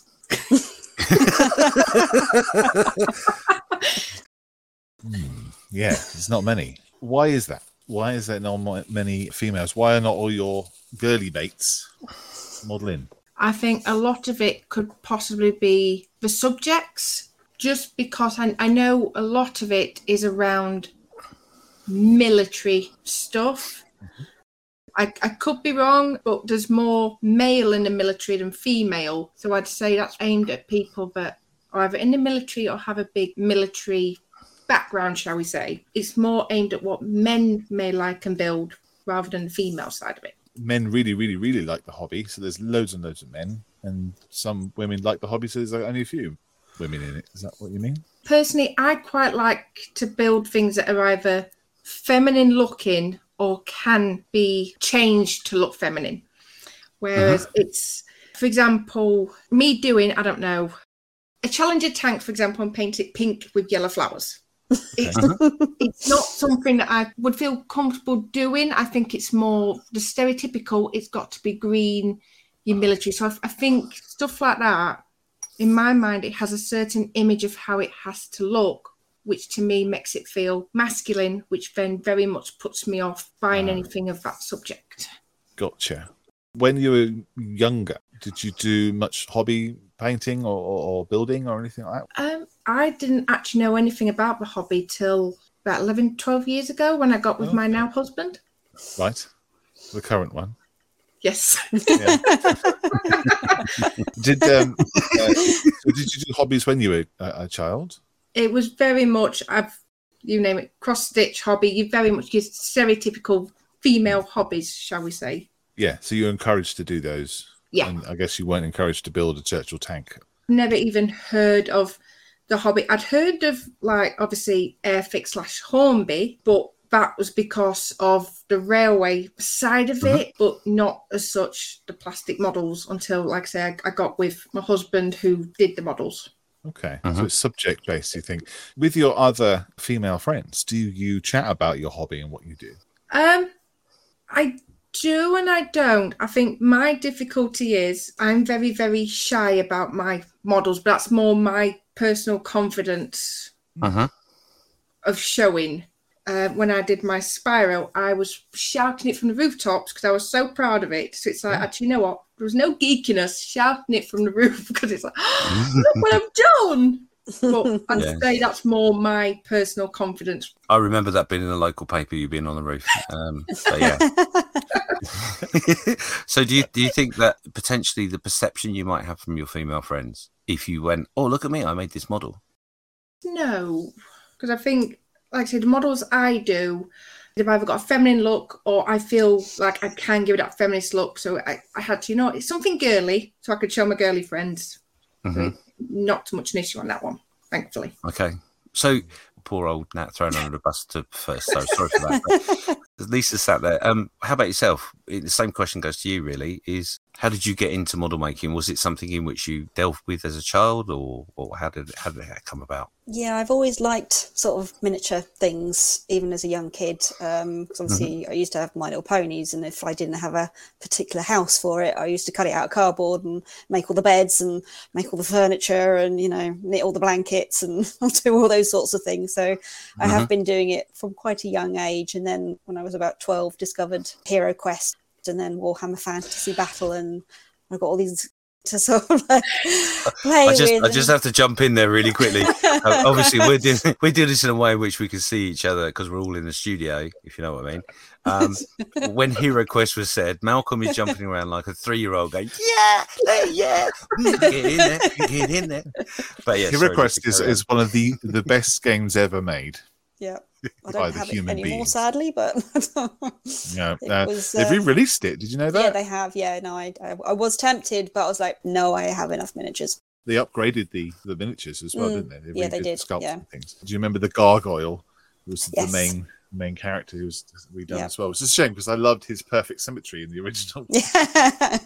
hmm. Yeah, there's not many. Why is that? Why is there not many females? Why are not all your girly mates modelling? I think a lot of it could possibly be the subjects, just because I, I know a lot of it is around military stuff. Mm-hmm. I, I could be wrong, but there's more male in the military than female. So I'd say that's aimed at people that are either in the military or have a big military background, shall we say. It's more aimed at what men may like and build rather than the female side of it. Men really, really, really like the hobby. So there's loads and loads of men. And some women like the hobby, so there's only a few women in it. Is that what you mean? Personally, I quite like to build things that are either feminine looking or can be changed to look feminine. Whereas uh-huh. it's, for example, me doing, I don't know, a Challenger tank, for example, and paint it pink with yellow flowers. It's, uh-huh. it's not something that I would feel comfortable doing. I think it's more the stereotypical, it's got to be green, your military. So I, I think stuff like that, in my mind, it has a certain image of how it has to look, which to me makes it feel masculine, which then very much puts me off buying anything of that subject. Gotcha. When you were younger, did you do much hobby painting or, or, or building or anything like that? Um, I didn't actually know anything about the hobby till about eleven, twelve years ago when I got with oh. my now husband. Right. The current one. Yes. Yeah. did um, uh, so did you do hobbies when you were a, a child? It was very much, I've, you name it, cross-stitch hobby. You very much use stereotypical female hobbies, shall we say. Yeah, so you're encouraged to do those. Yeah. And I guess you weren't encouraged to build a Churchill tank. never even heard of the Hobby. I'd heard of, like, obviously Airfix slash Hornby, but that was because of the railway side of it, mm-hmm. but not as such the plastic models until, like I say, I, I got with my husband who did the models. Okay, uh-huh. so it's subject-based, you think. With your other female friends, do you chat about your hobby and what you do? Um, I do and I don't. I think my difficulty is I'm very, very shy about my models, but that's more my personal confidence uh-huh. of showing. Uh, when I did my Spyro, I was shouting it from the rooftops because I was so proud of it. So it's like, yeah. actually, you know what? There was no geekiness shouting it from the roof because it's like, oh, look what I've done. But I'd yeah. say that's more my personal confidence. I remember that being in the local paper, you being on the roof. Um, but yeah. So do you do you think that potentially the perception you might have from your female friends, if you went, oh, look at me, I made this model? No, because I think, like I said, the models I do, they've either got a feminine look or I feel like I can give it that feminist look. So I, I had to, you know, it's something girly so I could show my girly friends. Mm-hmm. So not too much an issue on that one, thankfully. Okay. So poor old Nat thrown under the bus to first. So sorry for that. But Lisa sat there. Um, how about yourself? The same question goes to you, really, is how did you get into model making? Was it something in which you delved with as a child, or, or how did how did that come about? Yeah, I've always liked sort of miniature things, even as a young kid. Um, 'cause obviously, mm-hmm. I used to have My Little Ponies, and if I didn't have a particular house for it, I used to cut it out of cardboard and make all the beds and make all the furniture and, you know, knit all the blankets and do all those sorts of things. So mm-hmm. I have been doing it from quite a young age. And then when I was about twelve, discovered Hero Quest and then Warhammer Fantasy Battle, and I've got all these to sort of like play I just, with. I just have to jump in there really quickly. uh, obviously, we're doing we do this in a way in which we can see each other because we're all in the studio, if you know what I mean. Um, when Hero Quest was said, Malcolm is jumping around like a three-year-old, going, "Yeah, yeah, get in there, get in there." But yeah, Hero Quest is, is one of the the best games ever made. Yeah. I don't have it anymore, beings. sadly, but yeah, uh, was, they've uh, re-released it. Did you know that? Yeah, they have. Yeah, no, I, I, I was tempted, but I was like, no, I have enough miniatures. They upgraded the, the miniatures as well, mm, didn't they? They yeah, they did. The sculpts yeah. and things. Do you remember the Gargoyle? Who was yes. the main main character who was redone yeah. as well? It's a shame because I loved his perfect symmetry in the original. Yeah,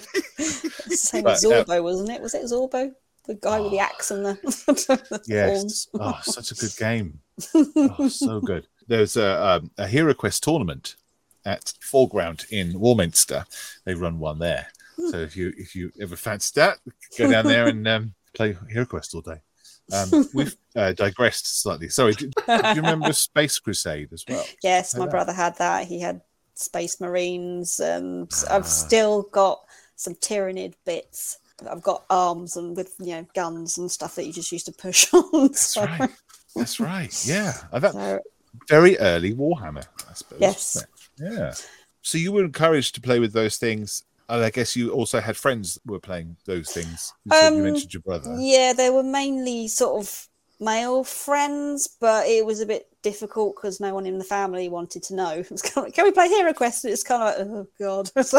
same as Zorbo, uh, wasn't it? Was it Zorbo? The guy oh, with the axe and the, the yes. Oh, such a good game. Oh, so good. There's a, um, a Hero Quest tournament at Foreground in Warminster. They run one there. Hmm. So if you if you ever fancy that, go down there and um, play Hero Quest all day. Um, we've uh, digressed slightly. Sorry, do, do you remember Space Crusade as well? Yes, my brother had that. He had Space Marines, and ah. I've still got some Tyranid bits. I've got arms and with, you know, guns and stuff that you just used to push on. That's so. right. That's right. Yeah. That, so, very early Warhammer, I suppose. Yes. Yeah. So you were encouraged to play with those things. And I guess you also had friends who were playing those things. You, um, you mentioned your brother. Yeah, they were mainly sort of male friends, but it was a bit difficult because no one in the family wanted to know. It was kind of like, can we play Hero Quest? And it's kind of like, oh god, it's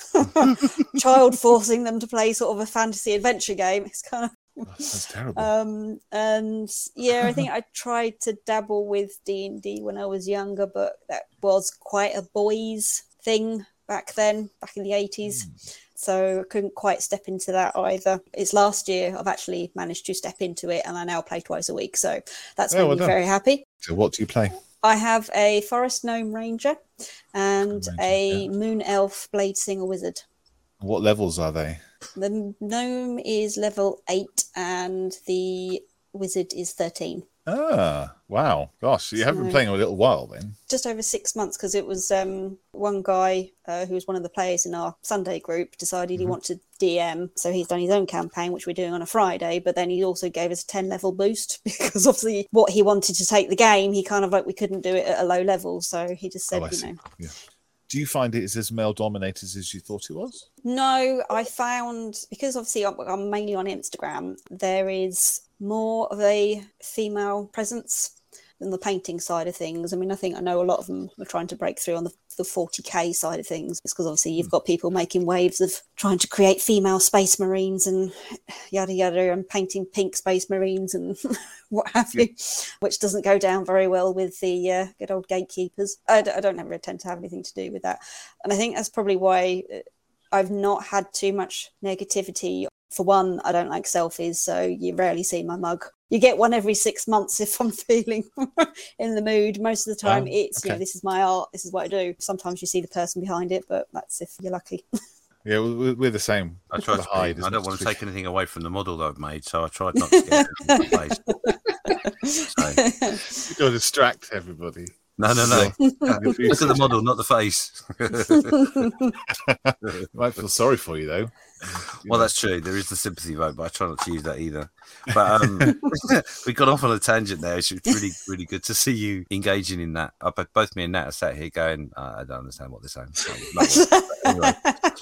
like child forcing them to play sort of a fantasy adventure game. It's kind of oh, that's terrible. Um, and yeah, I think I tried to dabble with D and D when I was younger, but that was quite a boys' thing back then, back in the eighties. Mm. So I couldn't quite step into that either. It's last year I've actually managed to step into it, and I now play twice a week. So that's made oh, well me done. very happy. So what do you play? I have a Forest Gnome Ranger and Ranger, a yeah. Moon Elf Blade Singer Wizard. What levels are they? The gnome is level eight and the wizard is thirteen. Ah, wow. Gosh, you so, haven't been playing a little while then. Just over six months because it was um, one guy uh, who was one of the players in our Sunday group decided mm-hmm. he wanted to D M. So he's done his own campaign, which we're doing on a Friday. But then he also gave us a ten level boost because obviously what he wanted to take the game, he kind of like, we couldn't do it at a low level. So he just said, oh, you know. Yeah. Do you find it is as male dominated as you thought it was? No, I found, because obviously I'm, I'm mainly on Instagram, there is more of a female presence. in the painting side of things. I mean, I think I know a lot of them are trying to break through on the, the forty K side of things. It's because obviously you've got people making waves of trying to create female space marines and yada yada, and painting pink space marines and what have you, which doesn't go down very well with the uh, good old gatekeepers. I, d- I don't ever tend to have anything to do with that. And I think that's probably why I've not had too much negativity. For one, I don't like selfies, so you rarely see my mug. You get one every six months if I'm feeling in the mood. Most of the time, Oh, it's, okay. you know, this is my art, this is what I do. Sometimes you see the person behind it, but that's if you're lucky. Yeah, we're, we're the same. I try The to hide be. as I don't much want as to we take anything away from the model that I've made, so I tried not to get it in my face. So, You've got to distract everybody. no, no, no. You'll be- Look at the model, not the face. You might feel sorry for you, though. You Well, know. that's true. There is the sympathy vote, but I try not to use that either. But um, we got off on a tangent there. It's really, really good to see you engaging in that. I, both me and Nat are sat here going, uh, I don't understand what they're saying. Not- anyway,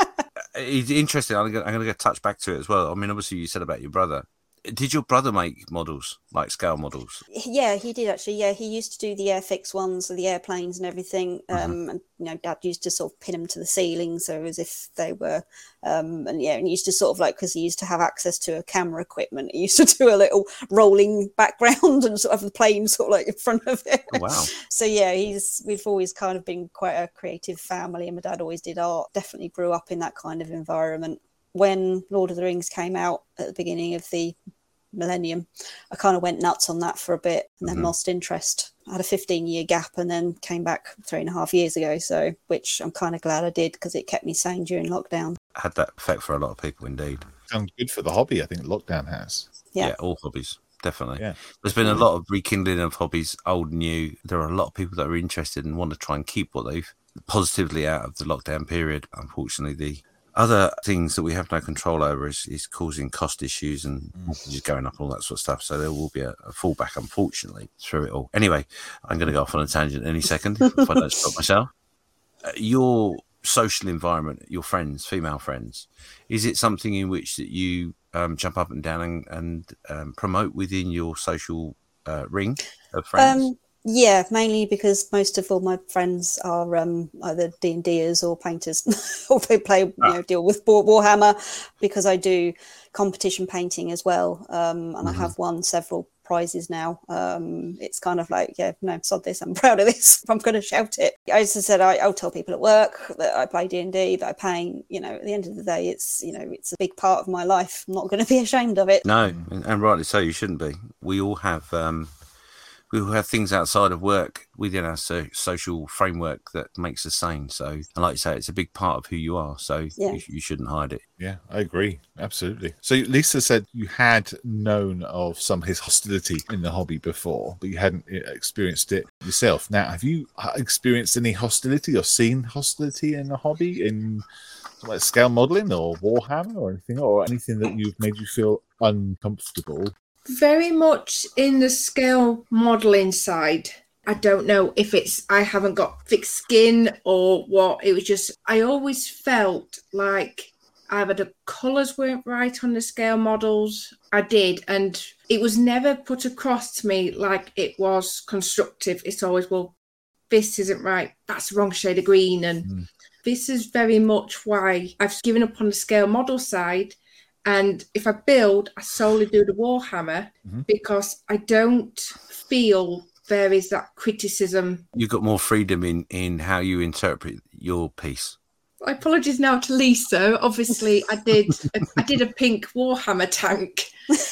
it's interesting. I'm going I'm to get touch back to it as well. I mean, obviously, you said about your brother. Did your brother make models, like scale models? Yeah, he did actually. Yeah, he used to do the Airfix ones, the airplanes and everything. Um, Mhm. And you know, Dad used to sort of pin them to the ceiling, so as if they were. Um, and yeah, and he used to sort of like, because he used to have access to a camera equipment, he used to do a little rolling background and sort of the plane sort of like in front of it. Oh, wow. So yeah, he's we've always kind of been quite a creative family, and my dad always did art. Definitely grew up in that kind of environment. When Lord of the Rings came out at the beginning of the millennium, I kind of went nuts on that for a bit and then Mhm. lost interest. I had a fifteen year gap and then came back three and a half years ago, so which I'm kind of glad I did because it kept me sane during lockdown. Had that effect for a lot of people, indeed. Sounds good for the hobby, I think lockdown has. Yeah. Yeah, all hobbies. Definitely. Yeah. There's been a lot of rekindling of hobbies, old, new. There are a lot of people that are interested and want to try and keep what they've positively out of the lockdown period. Unfortunately, the other things that we have no control over is, is causing cost issues and mortgages going up and all that sort of stuff. So there will be a, a fallback, unfortunately, through it all. Anyway, I'm going to go off on a tangent any second if I don't stop myself. Uh, your social environment, your friends, female friends, is it something in which that you um, jump up and down and, and um, promote within your social uh, ring of friends? Um, yeah, mainly because most of all my friends are um, either D and Ders or painters, or they play, you know, deal with War- Warhammer. Because I do competition painting as well, um, and Mhm. I have won several prizes now. Um, it's kind of like, yeah, no, sod this. I'm proud of this. I'm going to shout it. As I said, I, I'll tell people at work that I play D and D, that I paint. You know, at the end of the day, it's you know, it's a big part of my life. I'm not going to be ashamed of it. No, and, and rightly so, you shouldn't be. We all have um, we will have things outside of work within our so- social framework that makes us sane. So, and like you say, it's a big part of who you are. So Yeah. you, you shouldn't hide it. Yeah, I agree. Absolutely. So Lisa said you had known of some of his hostility in the hobby before, but you hadn't uh, experienced it yourself. Now, have you uh, experienced any hostility or seen hostility in the hobby in like scale modeling or Warhammer or anything, or anything that you've made you feel uncomfortable? Very much in the scale modelling side. I don't know if it's I haven't got thick skin or what. It was just I always felt like either the colours weren't right on the scale models. I did, and it was never put across to me like it was constructive. It's always, well, this isn't right. That's the wrong shade of green, and Mm. this is very much why I've given up on the scale model side. And if I build, I solely do the Warhammer Mhm. because I don't feel there is that criticism. You've got more freedom in, in how you interpret your piece. My apologies now to Lisa. Obviously, I did I did a pink Warhammer tank.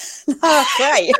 Oh, great.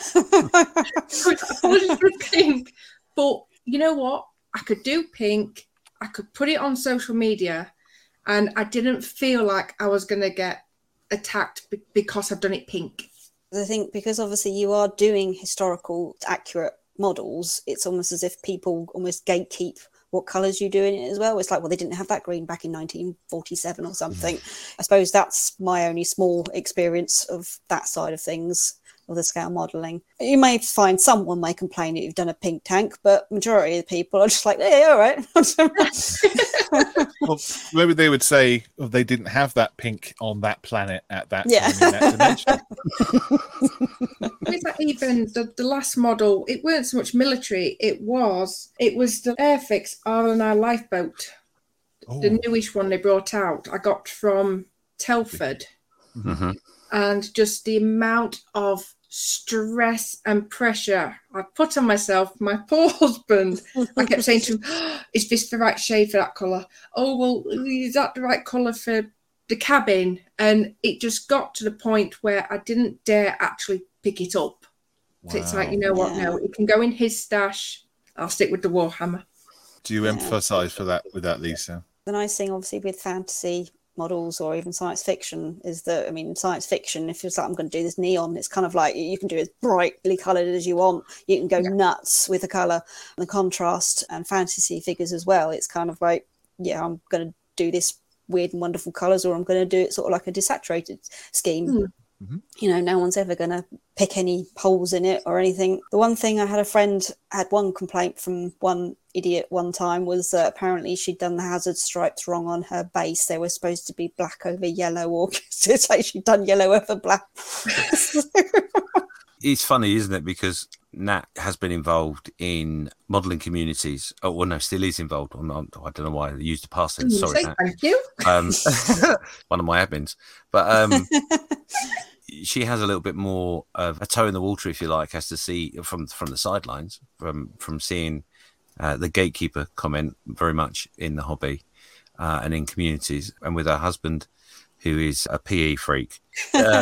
Apologies for pink, but you know what? I could do pink. I could put it on social media, and I didn't feel like I was going to get attacked be- because I've done it pink. I think because obviously you are doing historical accurate models, it's almost as if people almost gatekeep what colours you do in it as well. It's like, well, they didn't have that green back in nineteen forty-seven or something. Mm. I suppose that's my only small experience of that side of things, of the scale modelling. You may find someone may complain that you've done a pink tank, but majority of the people are just like, hey, all right. Well, maybe they would say oh, they didn't have that pink on that planet at that Yeah. time in that dimension. With that, even the, the last model, it weren't so much military. It was it was the Airfix R and R lifeboat, Oh. the newish one they brought out. I got from Telford, Mm-hmm. and just the amount of stress and pressure I put on myself. My poor husband, I kept saying to him, oh, is this the right shade for that colour? Oh, well, is that the right colour for the cabin? And it just got to the point where I didn't dare actually pick it up. Wow. So it's like, you know what, Yeah. no, it can go in his stash. I'll stick with the Warhammer. Do you Yeah. emphasise for that with that, Lisa? The nice thing, obviously, with fantasy models or even science fiction is that, I mean, science fiction, if it's like, I'm going to do this neon, it's kind of like you can do it as brightly coloured as you want. You can go Yeah. nuts with the colour and the contrast, and fantasy figures as well. It's kind of like, yeah, I'm going to do this weird and wonderful colours, or I'm going to do it sort of like a desaturated scheme. Mm. Mhm. You know, no one's ever going to pick any holes in it or anything. The one thing, I had a friend had one complaint from one idiot one time was that apparently she'd done the hazard stripes wrong on her base. They were supposed to be black over yellow, or it's like she'd done yellow over black. It's funny, isn't it? Because Nat has been involved in modelling communities. Oh, well, no, still is involved. I'm not, I don't know why I used the past tense. Sorry, Say Nat. thank you. Um, one of my admins. But um, she has a little bit more of a toe in the water, if you like, as to see from from the sidelines, from from seeing uh, the gatekeeper comment very much in the hobby uh, and in communities, and with her husband, who is a P E freak, uh,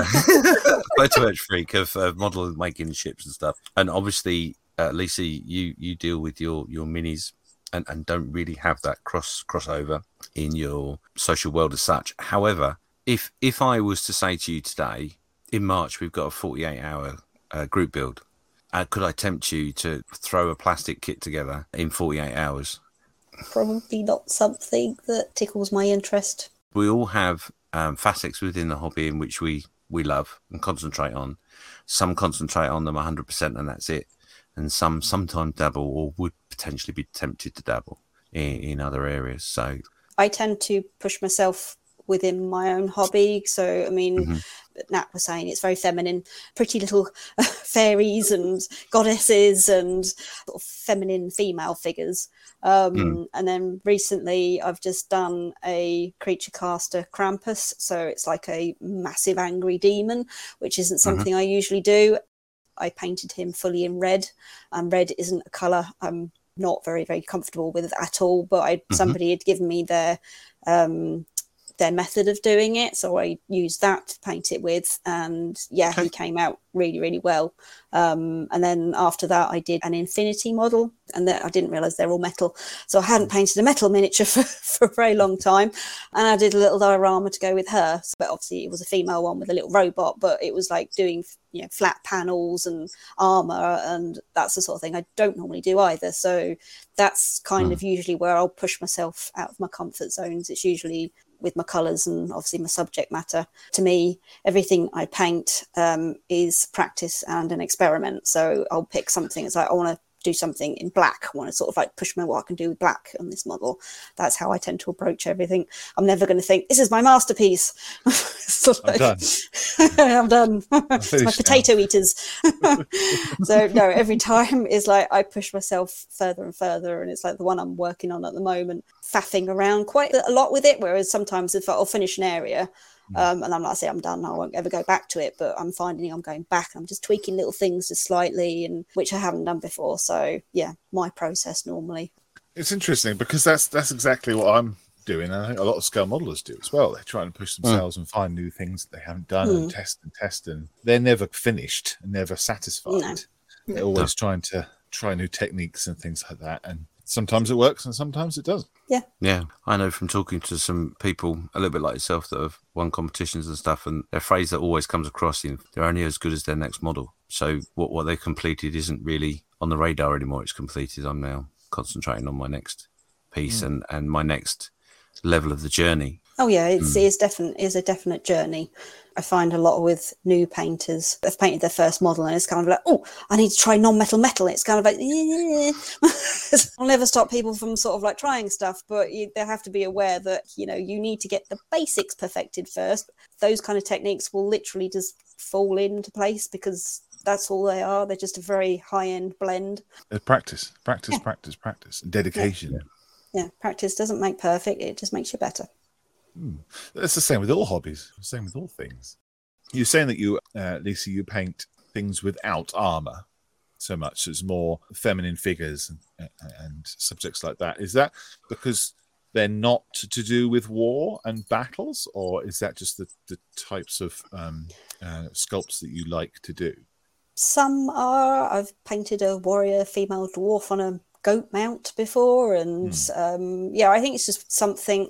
photo etch freak of uh, model making ships and stuff. And obviously, uh, Lisa, you you deal with your your minis and, and don't really have that cross crossover in your social world as such. However, if if I was to say to you today, in March we've got a forty-eight hour uh, group build, uh, could I tempt you to throw a plastic kit together in forty-eight hours? Probably not something that tickles my interest. We all have um, facets within the hobby in which we, we love and concentrate on. Some concentrate on them one hundred percent and that's it. And some sometimes dabble or would potentially be tempted to dabble in, in other areas. So I tend to push myself within my own hobby. So, I mean, Mhm. Nat was saying it's very feminine, pretty little fairies and goddesses and sort of feminine female figures. Um, Mm. And then recently I've just done a creature caster Krampus. So it's like a massive angry demon, which isn't something I usually do. I painted him fully in red, and red isn't a colour I'm not very, very comfortable with at all. But I, Mhm. somebody had given me their um, their method of doing it, so I used that to paint it with, and yeah, Okay. he came out really, really well. Um, and then after that, I did an infinity model, and that I didn't realise they're all metal, so I hadn't painted a metal miniature for, for a very long time. And I did a little diorama to go with her, but obviously it was a female one with a little robot, but it was like doing, you know, flat panels and armour, and that's the sort of thing I don't normally do either. So that's kind Mm. of usually where I'll push myself out of my comfort zones. It's usually with my colours and obviously my subject matter. To me, everything I paint um, is practice and an experiment. So I'll pick something. It's like, I want to do something in black. I want to sort of like push my what I can do with black on this model. That's how I tend to approach everything. I'm never going to think, this is my masterpiece. Sort of I'm done. I'm done. It's my finished now. potato eaters. So no, every time is like I push myself further and further, and it's like the one I'm working on at the moment, faffing around quite a lot with it. Whereas sometimes if I'll finish an area, um, and I'm like, say I'm done, I won't ever go back to it. But I'm finding I'm going back. I'm just tweaking little things just slightly, and which I haven't done before. So yeah, my process normally. It's interesting because that's that's exactly what I'm doing. And I think a lot of scale modelers do as well. They try and push themselves and find new things that they haven't done and test and test, and they're never finished and never satisfied. No. They're always trying to try new techniques and things like that. And sometimes it works and sometimes it doesn't. Yeah, I know from talking to some people a little bit like yourself that have won competitions and stuff, and their phrase that always comes across in they're only as good as their next model. So what what they completed isn't really on the radar anymore. It's completed. I'm now concentrating on my next piece and, and my next level of the journey. Oh yeah, it's, it's definite is a definite journey. I find a lot with new painters they've painted their first model and it's kind of like, oh, I need to try non-metal metal. It's kind of like, yeah. I'll never stop people from sort of like trying stuff, but you, they have to be aware that, you know, you need to get the basics perfected first. Those kind of techniques will literally just fall into place because That's all they are. They're just a very high-end blend. Uh, practice, practice, Yeah. practice, practice, and dedication. Yeah. yeah, practice doesn't make perfect. It just makes you better. Hmm. That's the same with all hobbies. The same with all things. You're saying that you, uh, Lisa, you paint things without armor so much. It's more feminine figures and, and subjects like that. Is that because they're not to do with war and battles, or is that just the, the types of um, uh, sculpts that you like to do? Some are. I've painted a warrior female dwarf on a goat mount before, and Hmm. um, yeah, I think it's just something.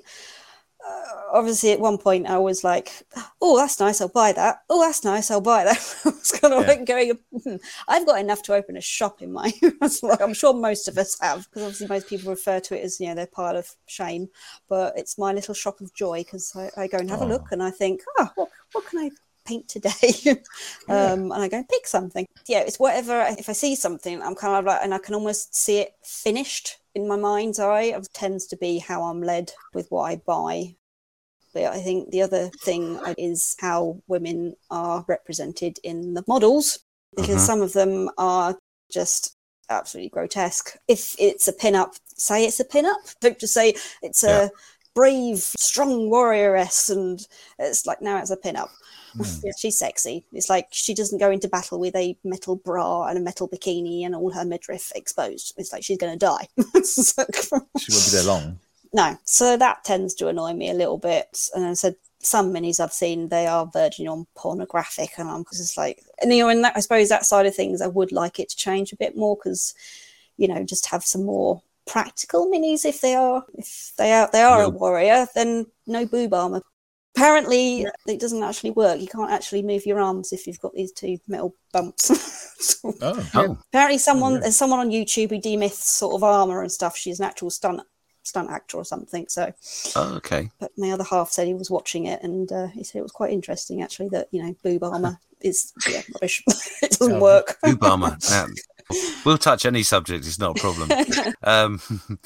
Uh, obviously, at one point, I was like, "Oh, that's nice. I'll buy that. Oh, that's nice. I'll buy that." I was kind of Yeah. like going, hmm, "I've got enough to open a shop in my." Like, I'm sure most of us have, because obviously most people refer to it as, you know, their pile of shame, but it's my little shop of joy, because I, I go and have Oh. a look and I think, "Oh, what, what can I paint today?" um, and I go and pick something. Yeah, it's whatever. If I see something, I'm kind of like, and I can almost see it finished in my mind's eye. It tends to be how I'm led with what I buy. But I think the other thing is how women are represented in the models, because Mhm. some of them are just absolutely grotesque. If it's a pin-up, say it's a pin-up. Don't just say it's a Yeah. brave, strong warrioress, and it's like, now it's a pin-up. Hmm. She's sexy. It's like she doesn't go into battle with a metal bra and a metal bikini and all her midriff exposed. It's like she's going to die. It's like- She won't be there long. no, so that tends to annoy me a little bit. And I said, some minis I've seen, they are verging on pornographic, and I'm just like, and you know, and that, I suppose that side of things, I would like it to change a bit more, because, you know, just have some more practical minis. If they are, if they are, they are a Well- warrior, then no boob armor. Apparently, it doesn't actually work. You can't actually move your arms if you've got these two metal bumps. So, Oh, Oh, apparently, someone yeah. there's someone on YouTube who demyths sort of armor and stuff. She's an actual stunt stunt actor or something. So, oh, okay. but my other half said he was watching it, and uh, he said it was quite interesting actually, that, you know, boob armor is yeah, rubbish. It doesn't Oh, work. Obama. Now, we'll touch any subject. It's not a problem. Um,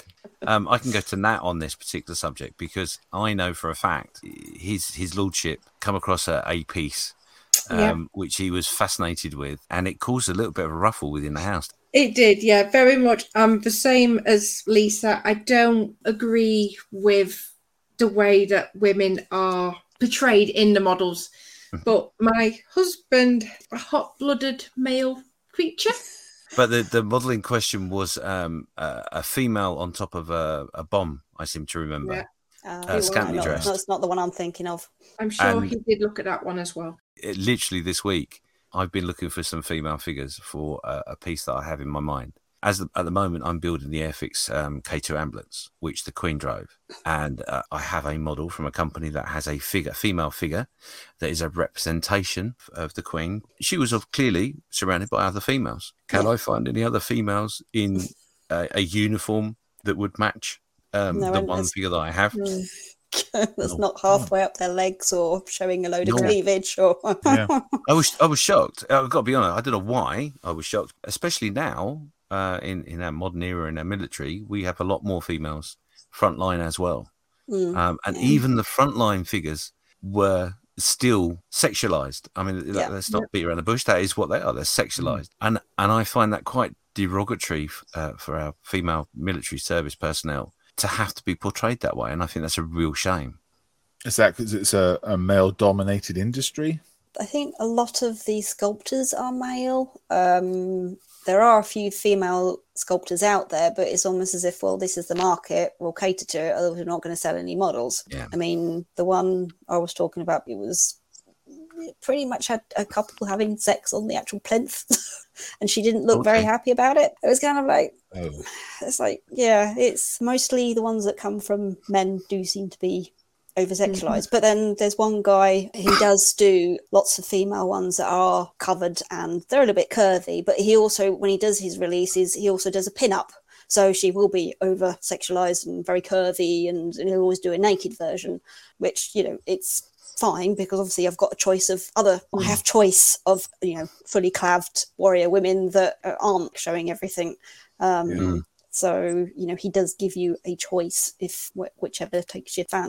um, I can go to Nat on this particular subject, because I know for a fact his his lordship come across a, a piece um, Yeah. which he was fascinated with, and it caused a little bit of a ruffle within the house. It did, yeah, very much. I'm the same as Lisa. I don't agree with the way that women are portrayed in the models. But my husband, a hot-blooded male creature. But the, the model in question was um, a, a female on top of a, a bomb, I seem to remember. Yeah. Uh, Uh, scantily not, dressed. That's not the one I'm thinking of. I'm sure And- he did look at that one as well. It, literally this week, I've been looking for some female figures for a, a piece that I have in my mind. As the, at the moment, I'm building the Airfix um, K two ambulance, which the Queen drove, and uh, I have a model from a company that has a figure, female figure, that is a representation of the Queen. She was of, clearly surrounded by other females. Can I find any other females in uh, a uniform that would match um, No, the and one there's- figure that I have? Mm. That's No. not halfway up their legs or showing a load of No. cleavage. Or Yeah. I was I was shocked. I've got to be honest. I don't know why I was shocked, especially now uh, in in our modern era in our military, we have a lot more females frontline as well, Mm. um, and even the frontline figures were still sexualized. I mean, let- Yeah. let's not beat around the bush. That is what they are. They're sexualized, and and I find that quite derogatory f- uh, for our female military service personnel to have to be portrayed that way, and I think that's a real shame. Is that because it's a, a male-dominated industry? I think a lot of these sculptors are male. Um, there are a few female sculptors out there, but it's almost as if, well, this is the market, we'll cater to it, otherwise we're not going to sell any models. Yeah. I mean, the one I was talking about, it was it pretty much had a couple having sex on the actual plinth, and she didn't look very Okay. happy about it. It was kind of like, Oh, it's like, yeah, it's mostly the ones that come from men do seem to be over sexualized. But then there's one guy, he does do lots of female ones that are covered and they're a little bit curvy, but he also, when he does his releases, he also does a pin-up. So she will be over sexualized and very curvy, and, and he'll always do a naked version, which, you know, it's fine, because obviously I've got a choice of other, I have choice of, you know, fully claved warrior women that aren't showing everything. Um, Yeah. So, you know, he does give you a choice if wh- whichever takes your fancy.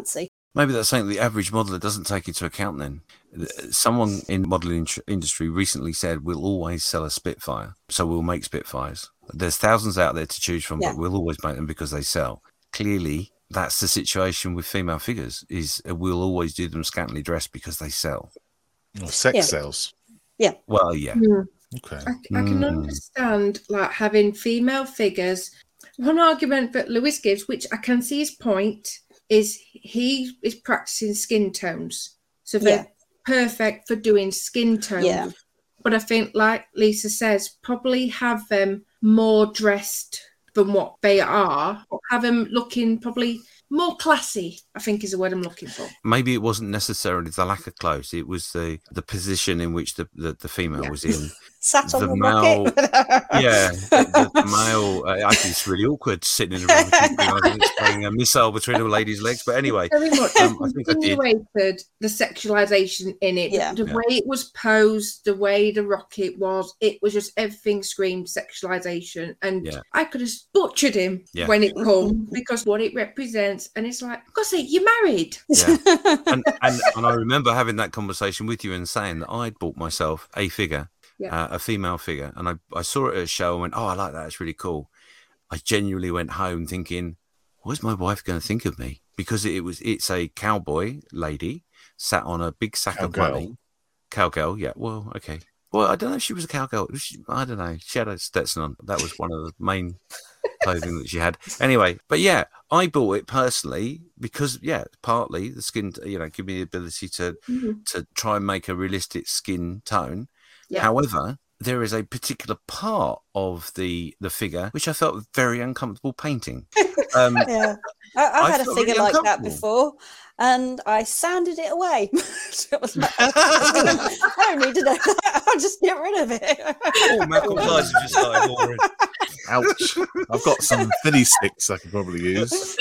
Maybe that's something the average modeler doesn't take into account then. Someone in the modelling industry recently said, we'll always sell a Spitfire, so we'll make Spitfires. There's thousands out there to choose from, yeah. but we'll always make them because they sell. Clearly, that's the situation with female figures, is we'll always do them scantily dressed because they sell. Well, sex yeah. sells. Yeah. Well, yeah. Mm. Okay. I, I can Mm. understand like having female figures. One argument that Lewis gives, which I can see his point, is he is practicing skin tones. So they're Yeah. perfect for doing skin tones. Yeah. But I think, like Lisa says, probably have them more dressed than what they are, or have them looking probably more classy, I think is the word I'm looking for. Maybe it wasn't necessarily the lack of clothes, it was the, the position in which the, the, the female Yeah. was in. Sat on The the, male- rocket. Yeah, the, the, the male, uh, actually it's really awkward sitting in a room and explaining a missile between a lady's legs, but anyway. Very much Um, I think I did. insinuated the sexualization in it. Yeah. The Yeah. way it was posed, the way the rocket was, it was just everything screamed sexualization. And Yeah. I could have butchered him Yeah. when it come because what it represents. And it's like, God sake, you're married. Yeah. And, and and I remember having that conversation with you and saying that I'd bought myself a figure, Yeah. uh, a female figure, and I, I saw it at a show and went, oh, I like that, it's really cool. I genuinely went home thinking, what's my wife going to think of me? Because it was it's a cowboy lady sat on a big sack Cowgirl. of money. Cowgirl, yeah. Well, okay. Well, I don't know if she was a cowgirl. She, I don't know. She had a Stetson on. That was one of the main clothing that she had. Anyway, but yeah, I bought it personally because, yeah, partly the skin, you know, give me the ability to Mhm. to try and make a realistic skin tone. Yeah. However, there is a particular part of the the figure which I felt very uncomfortable painting. Um, Yeah. I, I've I had a felt figure really like that uncomfortable. before, and I sanded it away. It was like, I don't need to know that. I'll just get rid of it. oh, Malcolm's eyes have just started watering. Ouch. I've got some thinny sticks I could probably use.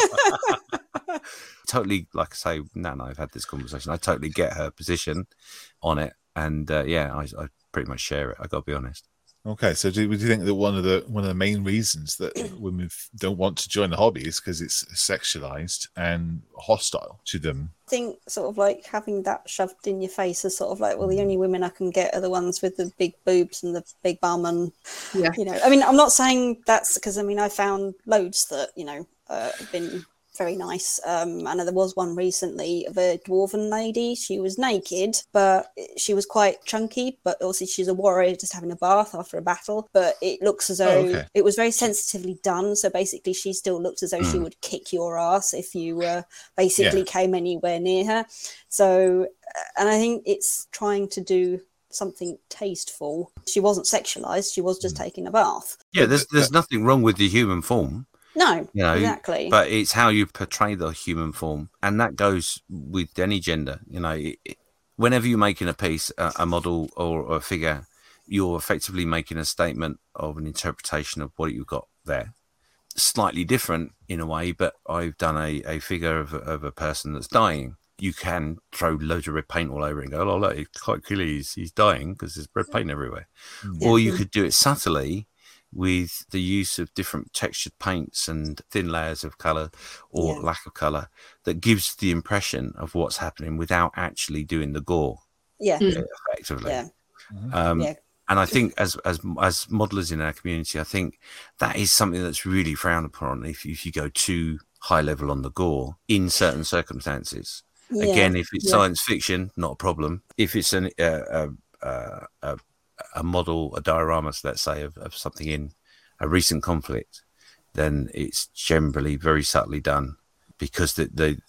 Totally, like I say, now no, I've had this conversation. I totally get her position on it, and uh, yeah, I, I pretty much share it. I got to be honest. Okay, so do, do you think that one of the one of the main reasons that women f- don't want to join the hobby is because it's sexualized and hostile to them? I think sort of like having that shoved in your face is sort of like, well, the only women I can get are the ones with the big boobs and the big bum, and Yeah. you know, I mean, I'm not saying that's because I mean I found loads that you know uh, have been very nice, um, and there was one recently of a dwarven lady. She was naked, but she was quite chunky. But also, she's a warrior just having a bath after a battle. But it looks as though Oh, okay. it was very sensitively done. So basically, she still looked as though she Mm. would kick your ass if you uh, basically Yeah. came anywhere near her. So, uh, and I think it's trying to do something tasteful. She wasn't sexualized. She was just taking a bath. Yeah, there's there's nothing wrong with the human form, No, you know, exactly. but it's how you portray the human form, and that goes with any gender. You know, it, it- whenever you're making a piece, a, a model or a figure, you're effectively making a statement of an interpretation of what you've got there. Slightly different in a way, but I've done a, a figure of, a- of a person that's dying. You can throw loads of red paint all over it and go, oh, look, it's quite clearly he's, he's dying because there's red paint everywhere. Or you could do it subtly with the use of different textured paints and thin layers of colour or Yeah. lack of colour that gives the impression of what's happening without actually doing the gore yeah, Mm. effectively. yeah, Um, yeah. And I think as as as modelers in our community, I think that is something that's really frowned upon if, if you go too high level on the gore in certain circumstances. Yeah. Again, if it's Yeah. science fiction, not a problem. If it's an, uh, a, a, a, a model, a diorama, let's say, of, of something in a recent conflict, then it's generally very subtly done because the, the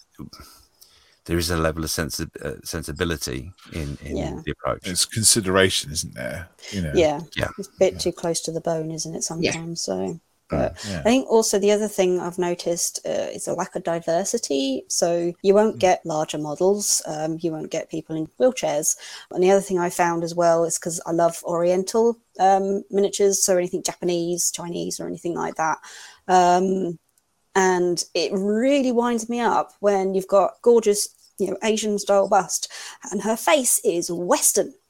there is a level of sensi- uh, sensibility in, in Yeah. the approach. It's consideration, isn't there? You know. Yeah, Yeah. it's a bit too close to the bone, isn't it? Sometimes. So, but Yeah. I think also the other thing I've noticed uh, is a lack of diversity. So you won't get larger models. Um, you won't get people in wheelchairs. And the other thing I found as well is because I love Oriental um, miniatures, so anything Japanese, Chinese, or anything like that. Um, and it really winds me up when you've got gorgeous, you know, Asian style bust, and her face is Western.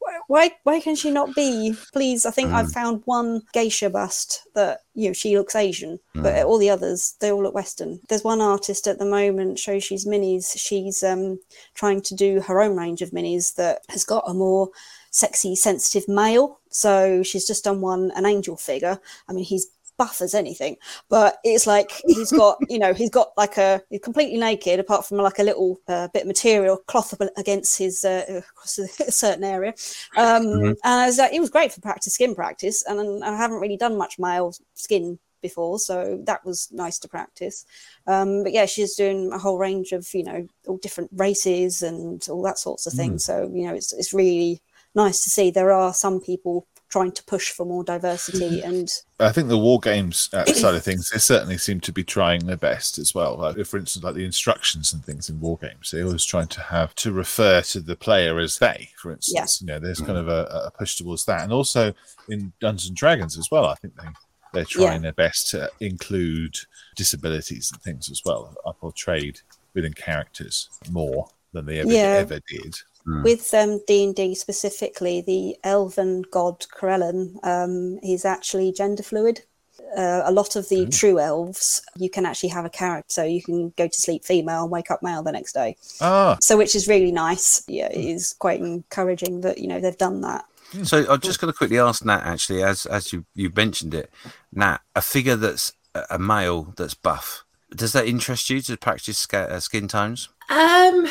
why why can she not be? Please, I think Mm. I've found one geisha bust that, you know, she looks Asian, Mm. but all the others, they all look Western. There's one artist at the moment, Shoshi's Minis. She's um, trying to do her own range of minis that has got a more sexy, sensitive male. So she's just done one, an angel figure. I mean, he's buff as anything, but it's like he's got, you know, he's got like a he's completely naked apart from like a little uh, bit of material cloth up against his uh, across a certain area. Um, Mhm. And I was like, it was great for practice, skin practice, and I haven't really done much male skin before, so that was nice to practice. Um, but yeah, she's doing a whole range of, you know, all different races and all that sorts of things. So, you know, it's it's really nice to see there are some people trying to push for more diversity. And I think the war games uh, side of things, they certainly seem to be trying their best as well. Like, for instance, like the instructions and things in war games, they're always trying to have to refer to the player as they, for instance. You know, there's kind of a, a push towards that. And also in Dungeons and Dragons as well, I think they, they're trying Yeah. their best to include disabilities and things as well, are portrayed within characters more than they ever, Yeah. ever did. with um, D and D specifically, the elven god Corellon, um, he's actually gender fluid. Uh, a lot of the true elves, you can actually have a character, so you can go to sleep female and wake up male the next day. Ah, So, which is really nice. Yeah, it is quite encouraging that, you know, they've done that. So I'm just going to quickly ask Nat, actually, as as you, you mentioned it, Nat, a figure that's a a male that's buff, does that interest you to practice sca- uh, skin tones? Um,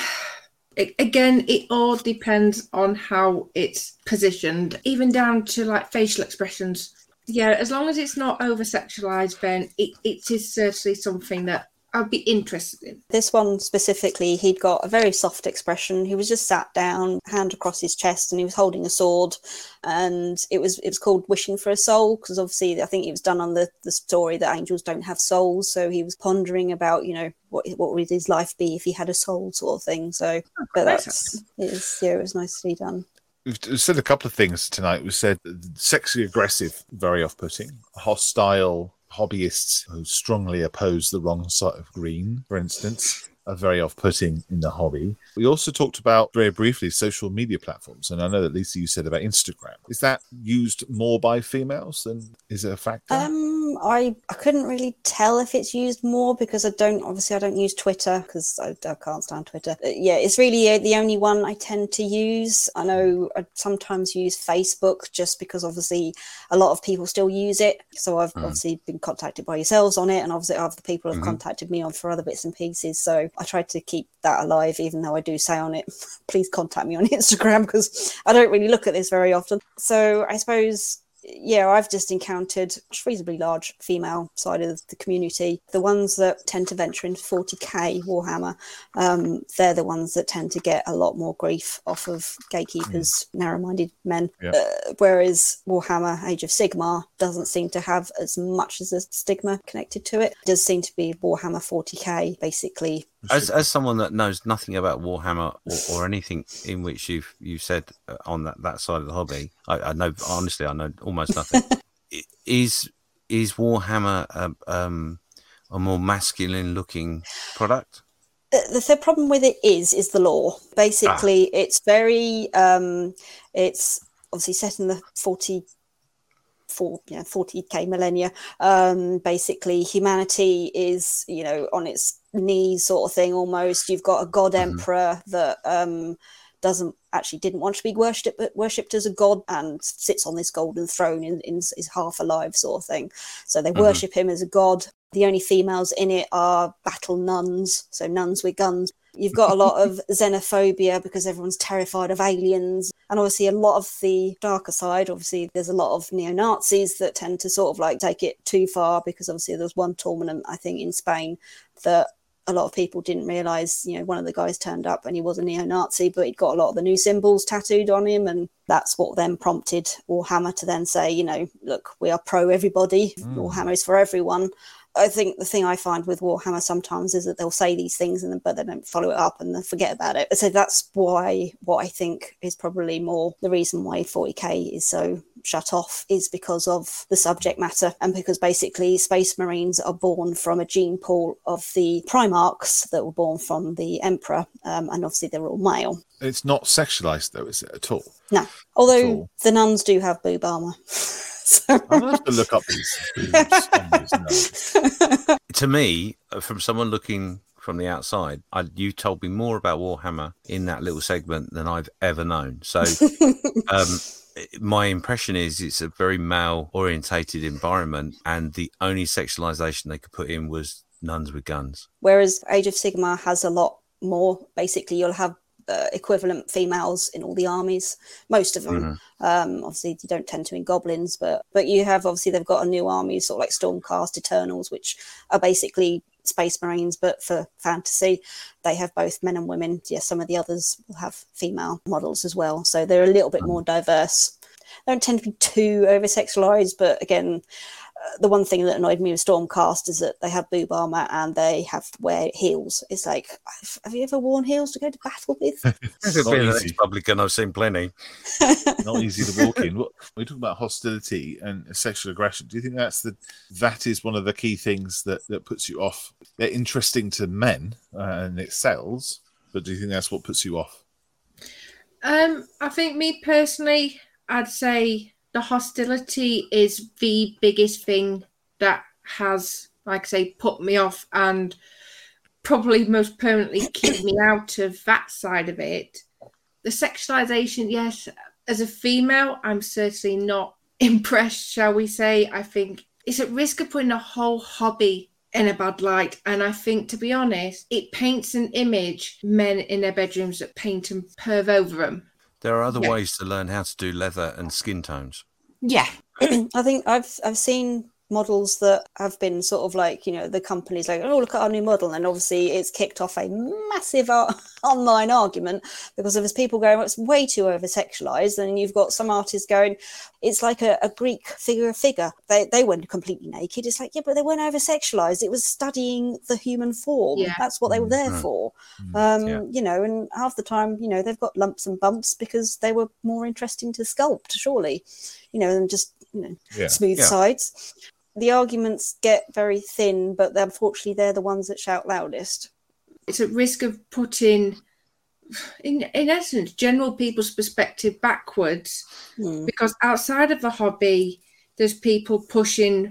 a- again, it all depends on how it's positioned, even down to like facial expressions. Yeah, as long as it's not over sexualized, then it, it is certainly something that I'd be interested in. This one specifically, he'd got a very soft expression. He was just sat down, hand across his chest, and he was holding a sword. And it was it was called Wishing for a Soul, because obviously I think it was done on the, the story that angels don't have souls. So he was pondering about, you know, what what would his life be if he had a soul, sort of thing. So, but nice. that's it was, yeah, it was nicely done. we've said a couple of things tonight. We said sexy aggressive, very off-putting, hostile hobbyists who strongly oppose the wrong side of green, for instance, are very off-putting in the hobby. We also talked about, very briefly, social media platforms, and I know that, Lisa, you said about Instagram. Is that used more by females than is it a factor? Um, I I couldn't really tell if it's used more because I don't obviously I don't use Twitter because I, I can't stand Twitter. Uh, yeah, it's really uh, the only one I tend to use. I know I sometimes use Facebook just because obviously a lot of people still use it. So I've Mm. obviously been contacted by yourselves on it, and obviously other people have Mhm. contacted me on for other bits and pieces. So I try to keep that alive, even though I do say on it, please contact me on Instagram because I don't really look at this very often. So I suppose. Yeah, I've just encountered a reasonably large female side of the community. The ones that tend to venture into forty K Warhammer, um, they're the ones that tend to get a lot more grief off of gatekeepers, mm. narrow-minded men. Yeah. Uh, whereas Warhammer Age of Sigmar doesn't seem to have as much as a stigma connected to it. It does seem to be Warhammer forty K, basically. As as someone that knows nothing about Warhammer or, or anything in which you've you said uh, on that, that side of the hobby, I, I know honestly I know almost nothing. is is Warhammer a, um, a more masculine looking product? The, the problem with it is is the lore. Basically, ah. it's very um, it's obviously set in the forty. For, you know, forty K millennia. Um, basically, humanity is, you know, on its knees, sort of thing. Almost, you've got a god mm-hmm. emperor that um, doesn't actually didn't want to be worshipped, worshipped as a god, and sits on this golden throne and is half alive, sort of thing. So they mm-hmm. worship him as a god. The only females in it are battle nuns, so nuns with guns. You've got a lot of xenophobia because everyone's terrified of aliens. And obviously a lot of the darker side, obviously there's a lot of neo-Nazis that tend to sort of like take it too far, because obviously there's one tournament, I think, in Spain that a lot of people didn't realise, you know, one of the guys turned up and he was a neo-Nazi, but he'd got a lot of the new symbols tattooed on him. And that's what then prompted Warhammer to then say, you know, look, we are pro everybody. Mm. Warhammer is for everyone. I think the thing I find with Warhammer sometimes is that they'll say these things and then, but they don't follow it up and they forget about it. So that's why what I think is probably more the reason why forty K is so shut off is because of the subject matter, and because basically Space Marines are born from a gene pool of the Primarchs that were born from the Emperor, um, and obviously they're all male. It's not sexualized, though, is it, at all? No, although all. the nuns do have boob armor. So. I'm going to have to look up these boobs on these nuns. To me, from someone looking from the outside, I, you told me more about Warhammer in that little segment than I've ever known. So um, my impression is it's a very male-orientated environment, and the only sexualization they could put in was nuns with guns. Whereas Age of Sigmar has a lot more. Basically, you'll have uh, equivalent females in all the armies, most of them. Mm-hmm. Um, obviously, you don't tend to in goblins, but but you have, obviously, they've got a new army, sort of like Stormcast, Eternals, which are basically Space Marines, but for fantasy. They have both men and women. Yes, some of the others will have female models as well. So they're a little bit more diverse. They don't tend to be too over-sexualized, but again, uh, the one thing that annoyed me with Stormcast is that they have boob armor and they have to wear heels. It's like, have you ever worn heels to go to battle with? It's not easy. Republican, I've seen plenty. Not easy to walk in. What, we talk about hostility and sexual aggression. Do you think that's the that is one of the key things that, that puts you off? They're interesting to men uh, and it sells, but do you think that's what puts you off? Um, I think me personally, I'd say the hostility is the biggest thing that has, like I say, put me off and probably most permanently keep me out of that side of it. The sexualization, yes, as a female, I'm certainly not impressed, shall we say. I think it's at risk of putting a whole hobby in a bad light. And I think, to be honest, it paints an image, men in their bedrooms that paint and perv over them. There are other Yeah. ways to learn how to do leather and skin tones. Yeah. I think I've I've seen models that have been sort of like, you know, the company's like, oh, look at our new model. And obviously it's kicked off a massive uh, online argument because of there's people going, well, it's way too over-sexualized. And you've got some artists going, it's like a, a Greek figure of figure. They they weren't completely naked. It's like, yeah, but they weren't over-sexualized. It was studying the human form. Yeah. That's what they were there Mm. for. Um, Yeah. You know, and half the time, you know, they've got lumps and bumps because they were more interesting to sculpt, surely, you know, than just, you know, Yeah. smooth Yeah. sides. The arguments get very thin, but unfortunately they're the ones that shout loudest. It's at risk of putting, in, in essence, general people's perspective backwards. Hmm. Because outside of the hobby, there's people pushing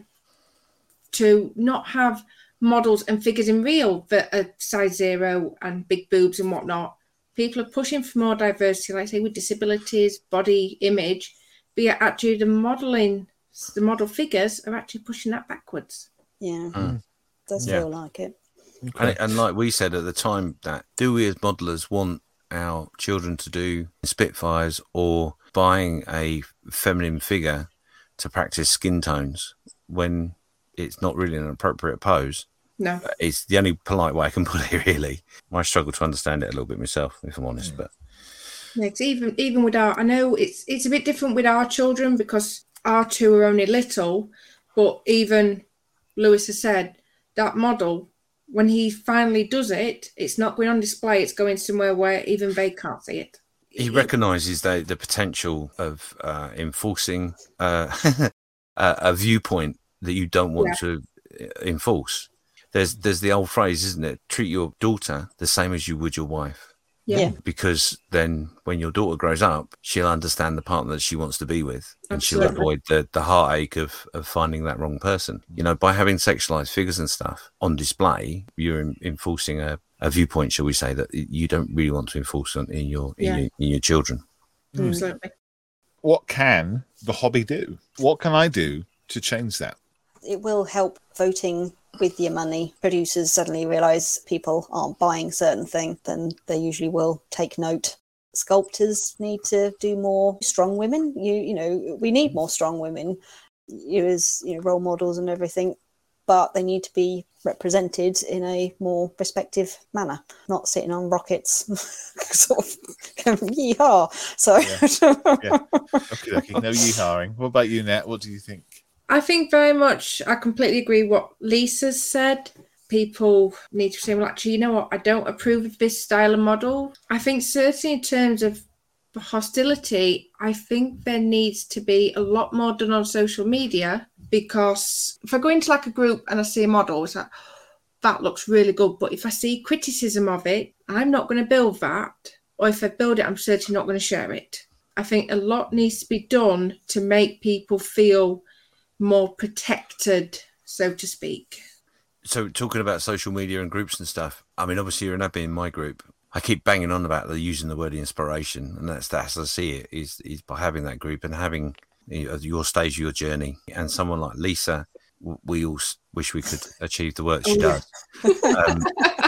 to not have models and figures in real that are size zero and big boobs and whatnot. People are pushing for more diversity, like say with disabilities, body image, but yet actually the modelling, the model figures are actually pushing that backwards. Yeah, Mm. does Yeah. feel like it. And, and like we said at the time, that do we as modelers want our children to do Spitfires or buying a feminine figure to practice skin tones when it's not really an appropriate pose? No. It's the only polite way I can put it, really. I struggle to understand it a little bit myself, if I'm honest. But Yeah, 'cause even even with our, I know it's it's a bit different with our children because our two are only little, but even Lewis has said that model, when he finally does it, it's not going on display, it's going somewhere where even they can't see it. he recognises the the potential of uh, enforcing uh, a, a viewpoint that you don't want Yeah. to enforce. There's there's the old phrase, isn't it? Treat your daughter the same as you would your wife. Yeah. Yeah. Because then when your daughter grows up, she'll understand the partner that she wants to be with, and she'll Absolutely. avoid the, the heartache of, of finding that wrong person. You know, by having sexualized figures and stuff on display, you're in, enforcing a, a viewpoint, shall we say, that you don't really want to enforce on, in your in, Yeah. your in your children. Absolutely. What can the hobby do? What can I do to change that? It will help voting with your money. Producers suddenly realise people aren't buying certain things, then they usually will take note. Sculptors need to do more strong women. You you know, we need more strong women, you as you know, role models and everything, but they need to be represented in a more respective manner, not sitting on rockets, sort of going, yeehaw. So Yeah. Okay, okay. No yeehawing. What about you, Nat? What do you think? I think very much, I completely agree what Lisa's said. People need to say, well, actually, you know what? I don't approve of this style of model. I think certainly in terms of hostility, I think there needs to be a lot more done on social media, because if I go into like a group and I see a model, it's like, that looks really good. But if I see criticism of it, I'm not going to build that. Or if I build it, I'm certainly not going to share it. I think a lot needs to be done to make people feel more protected, so to speak. So talking about social media and groups and stuff, I mean, obviously you're an admin in my group. I keep banging on about the using the word inspiration, and that's that's as I see it, is is by having that group and having you know, your stage of your journey. And someone like Lisa, we all wish we could achieve the work she does. Um,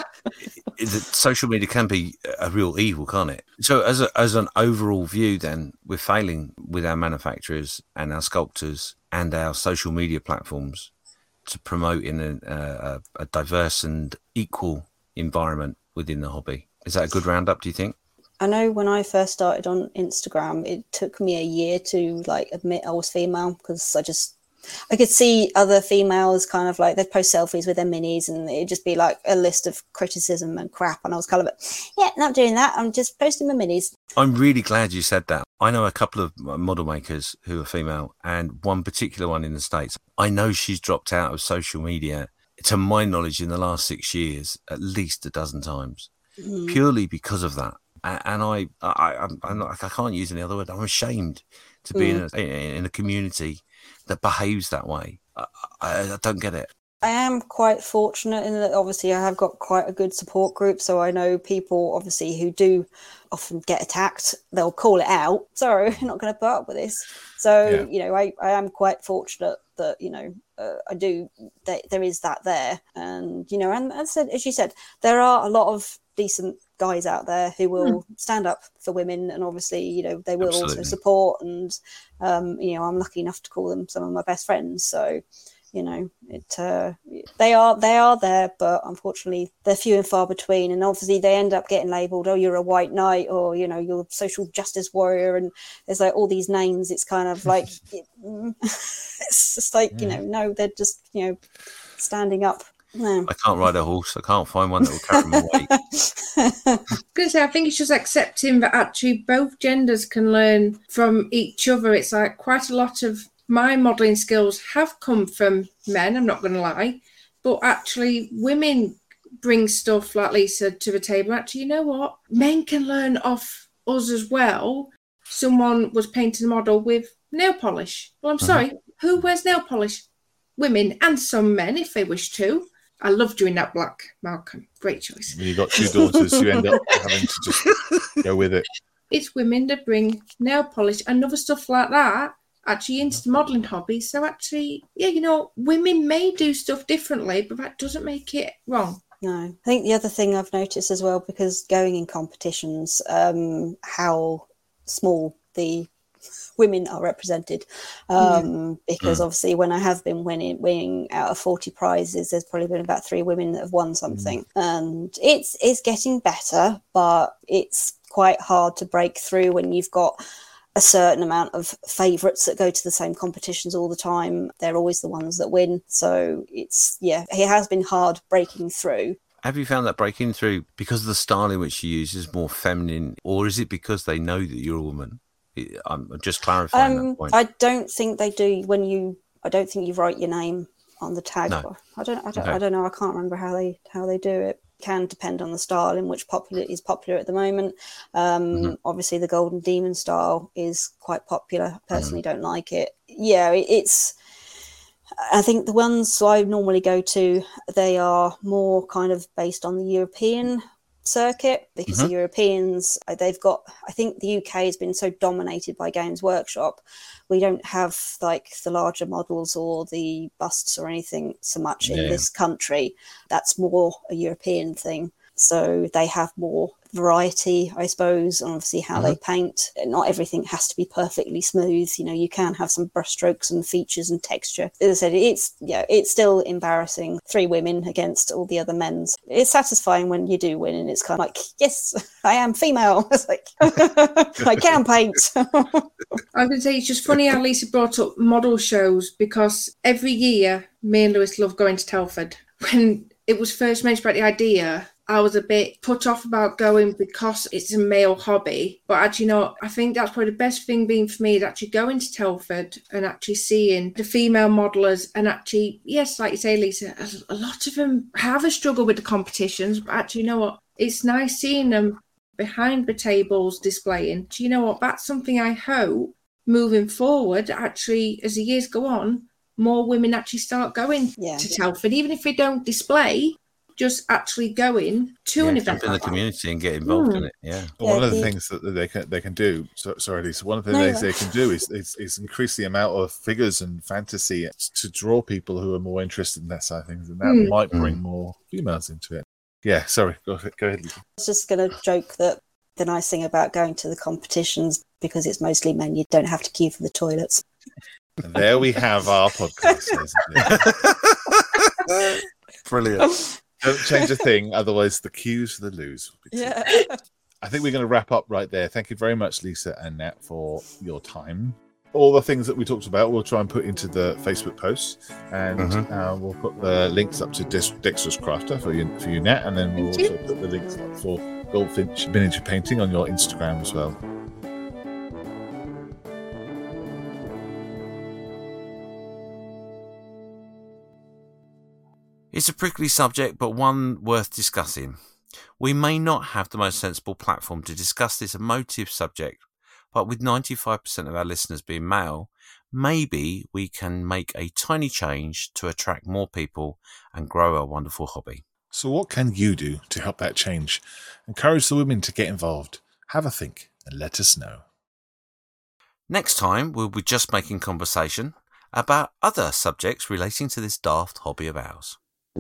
the social media can be a real evil, can't it? So as a, as an overall view, then we're failing with our manufacturers and our sculptors and our social media platforms to promote in a, a, a diverse and equal environment within the hobby. Is that a good roundup, do you think? I know when I first started on Instagram, it took me a year to like admit I was female, because I just I could see other females kind of like they'd post selfies with their minis and it'd just be like a list of criticism and crap, and I was kind of like, yeah, not doing that, I'm just posting my minis. I'm really glad you said that. I know a couple of model makers who are female, and one particular one in the States. I know she's dropped out of social media, to my knowledge, in the last six years at least a dozen times, mm. purely because of that. And I, I, I'm not, I can't use any other word. I'm ashamed to be mm. in, a, in a community that behaves that way. I, I, I don't get it. I am quite fortunate in that obviously I have got quite a good support group. So I know people obviously who do often get attacked, they'll call it out. Sorry, I'm not going to put up with this. So, yeah. you know, I, I am quite fortunate that, you know, uh, I do, that there is that there. And, you know, and as, I said, as you said, there are a lot of decent guys out there who will mm. stand up for women, and obviously, you know, they will Absolutely. also support, and um, you know, I'm lucky enough to call them some of my best friends. So, you know, it uh, they are they are there, but unfortunately, they're few and far between. And obviously, they end up getting labelled, "Oh, you're a white knight," or you know, "You're a social justice warrior," and there's like all these names. It's kind of like it, it's just like yeah. you know, no, they're just you know, standing up. No. I can't ride a horse. I can't find one that will carry my weight. I was going to say, I think it's just accepting that actually both genders can learn from each other. It's like quite a lot of my modelling skills have come from men, I'm not going to lie, but actually women bring stuff like Lisa to the table. Actually, you know what? Men can learn off us as well. Someone was painting a model with nail polish. Well, I'm mm-hmm. sorry, who wears nail polish? Women and some men if they wish to. I love doing that black, Malcolm. Great choice. When you've got two daughters, you end up having to just go with it. It's women that bring nail polish and other stuff like that actually into the modelling hobby. So actually, yeah, you know, women may do stuff differently, but that doesn't make it wrong. No. I think the other thing I've noticed as well, because going in competitions, um, how small the women are represented, um mm. because mm. obviously when I have been winning winning out of forty prizes, there's probably been about three women that have won something, mm. and it's it's getting better, but it's quite hard to break through when you've got a certain amount of favourites that go to the same competitions all the time. They're always the ones that win, so it's yeah it has been hard breaking through. Have you found that breaking through because of the style in which you use is more feminine, or is it because they know that you're a woman? I'm just clarifying um, that point. I don't think they do when you. I don't think you write your name on the tag. No. I don't. I don't. Okay. I don't know. I can't remember how they how they do it. Can depend on the style in which popular is popular at the moment. Um, mm-hmm. Obviously, the Golden Demon style is quite popular. I personally mm-hmm. don't like it. Yeah, it, it's. I think the ones I normally go to, they are more kind of based on the European circuit, because mm-hmm. the Europeans, they've got, I think the U K has been so dominated by Games Workshop, we don't have like the larger models or the busts or anything so much in yeah. this country. That's more a European thing. So they have more variety, I suppose, on obviously how mm-hmm. they paint. Not everything has to be perfectly smooth. You know, you can have some brushstrokes and features and texture. As I said, it's yeah, it's still embarrassing. Three women against all the other men's. It's satisfying when you do win, and it's kind of like, yes, I am female. It's like I can paint. I was going to say, it's just funny how Lisa brought up model shows, because every year me and Lewis love going to Telford. When it was first mentioned about the idea, I was a bit put off about going because it's a male hobby. But actually, you know, I think that's probably the best thing being for me is actually going to Telford and actually seeing the female modelers. And actually, yes, like you say, Lisa, a lot of them have a struggle with the competitions. But actually, you know what? It's nice seeing them behind the tables displaying. Do you know what? That's something I hope moving forward, actually, as the years go on, more women actually start going yeah. to Telford, even if they don't display, just actually going to yeah, an jump event in like the community and get involved mm. in it. Yeah. Well, one yeah, of the yeah. things that they can they can do. So, sorry, Lisa. One of the no, things no. they can do is, is is increase the amount of figures and fantasy to draw people who are more interested in that side of things, and that mm. might bring mm. more females into it. Yeah. Sorry. Go ahead, go ahead, Lisa. I was just going to joke that the nice thing about going to the competitions, because it's mostly men, you don't have to queue for the toilets. And there we have our podcast. Brilliant. Don't change a thing, otherwise the cues for the lose. Yeah. I think we're going to wrap up right there. Thank you very much, Lisa and Nat, for your time. All the things that we talked about, we'll try and put into the Facebook post, and mm-hmm. uh, we'll put the links up to Dexterous Crafter for you, for you, Nat, and then we'll Thank also you. put the links up for Goldfinch Miniature Painting on your Instagram as well. It's a prickly subject, but one worth discussing. We may not have the most sensible platform to discuss this emotive subject, but with ninety-five percent of our listeners being male, maybe we can make a tiny change to attract more people and grow a wonderful hobby. So what can you do to help that change? Encourage the women to get involved. Have a think and let us know. Next time, we'll be just making conversation about other subjects relating to this daft hobby of ours.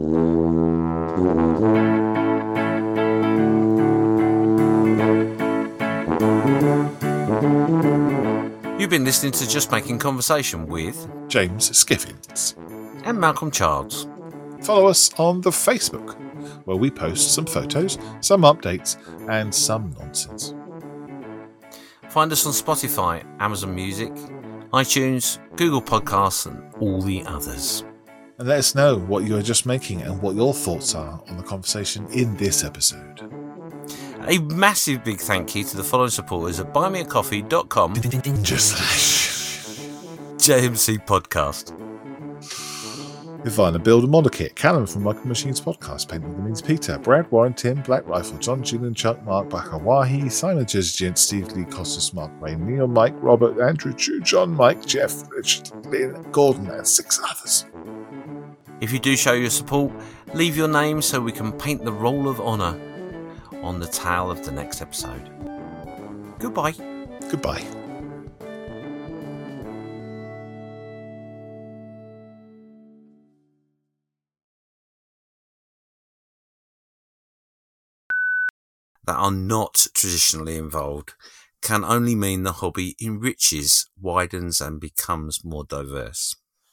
You've been listening to Just Making Conversation with James Skiffins and Malcolm Childs. Follow us on the Facebook, where we post some photos, some updates, and some nonsense. Find us on Spotify, Amazon Music, iTunes, Google Podcasts, and all the others. And let us know what you are just making and what your thoughts are on the conversation in this episode. A massive big thank you to the following supporters at buy me a coffee dot com J M C Podcast. Divine and Build a Model Kit, Callum from Michael Machines Podcast, Paint with the Means Peter, Brad, Warren, Tim, Black Rifle, John, Julian, Chuck, Mark, Bakawahi, Simon, Jersey, Steve Lee, Costas, Mark, Wayne, Neil, Mike, Robert, Andrew, Chu, John, Mike, Jeff, Richard, Lynn, Gordon, and six others. If you do show your support, leave your name so we can paint the roll of honour on the tail of the next episode. Goodbye. Goodbye. That are not traditionally involved can only mean the hobby enriches, widens, and becomes more diverse.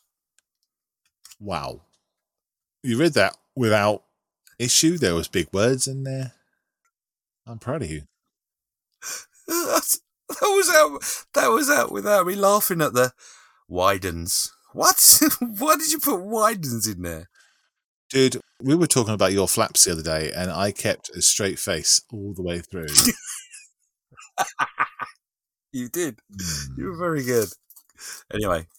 Wow. You read that without issue. There was big words in there. I'm proud of you. That was out. That was out without me laughing at the widens. What? Why did you put widens in there? Dude, we were talking about your flaps the other day, and I kept a straight face all the way through. You did. Mm. You were very good. Anyway,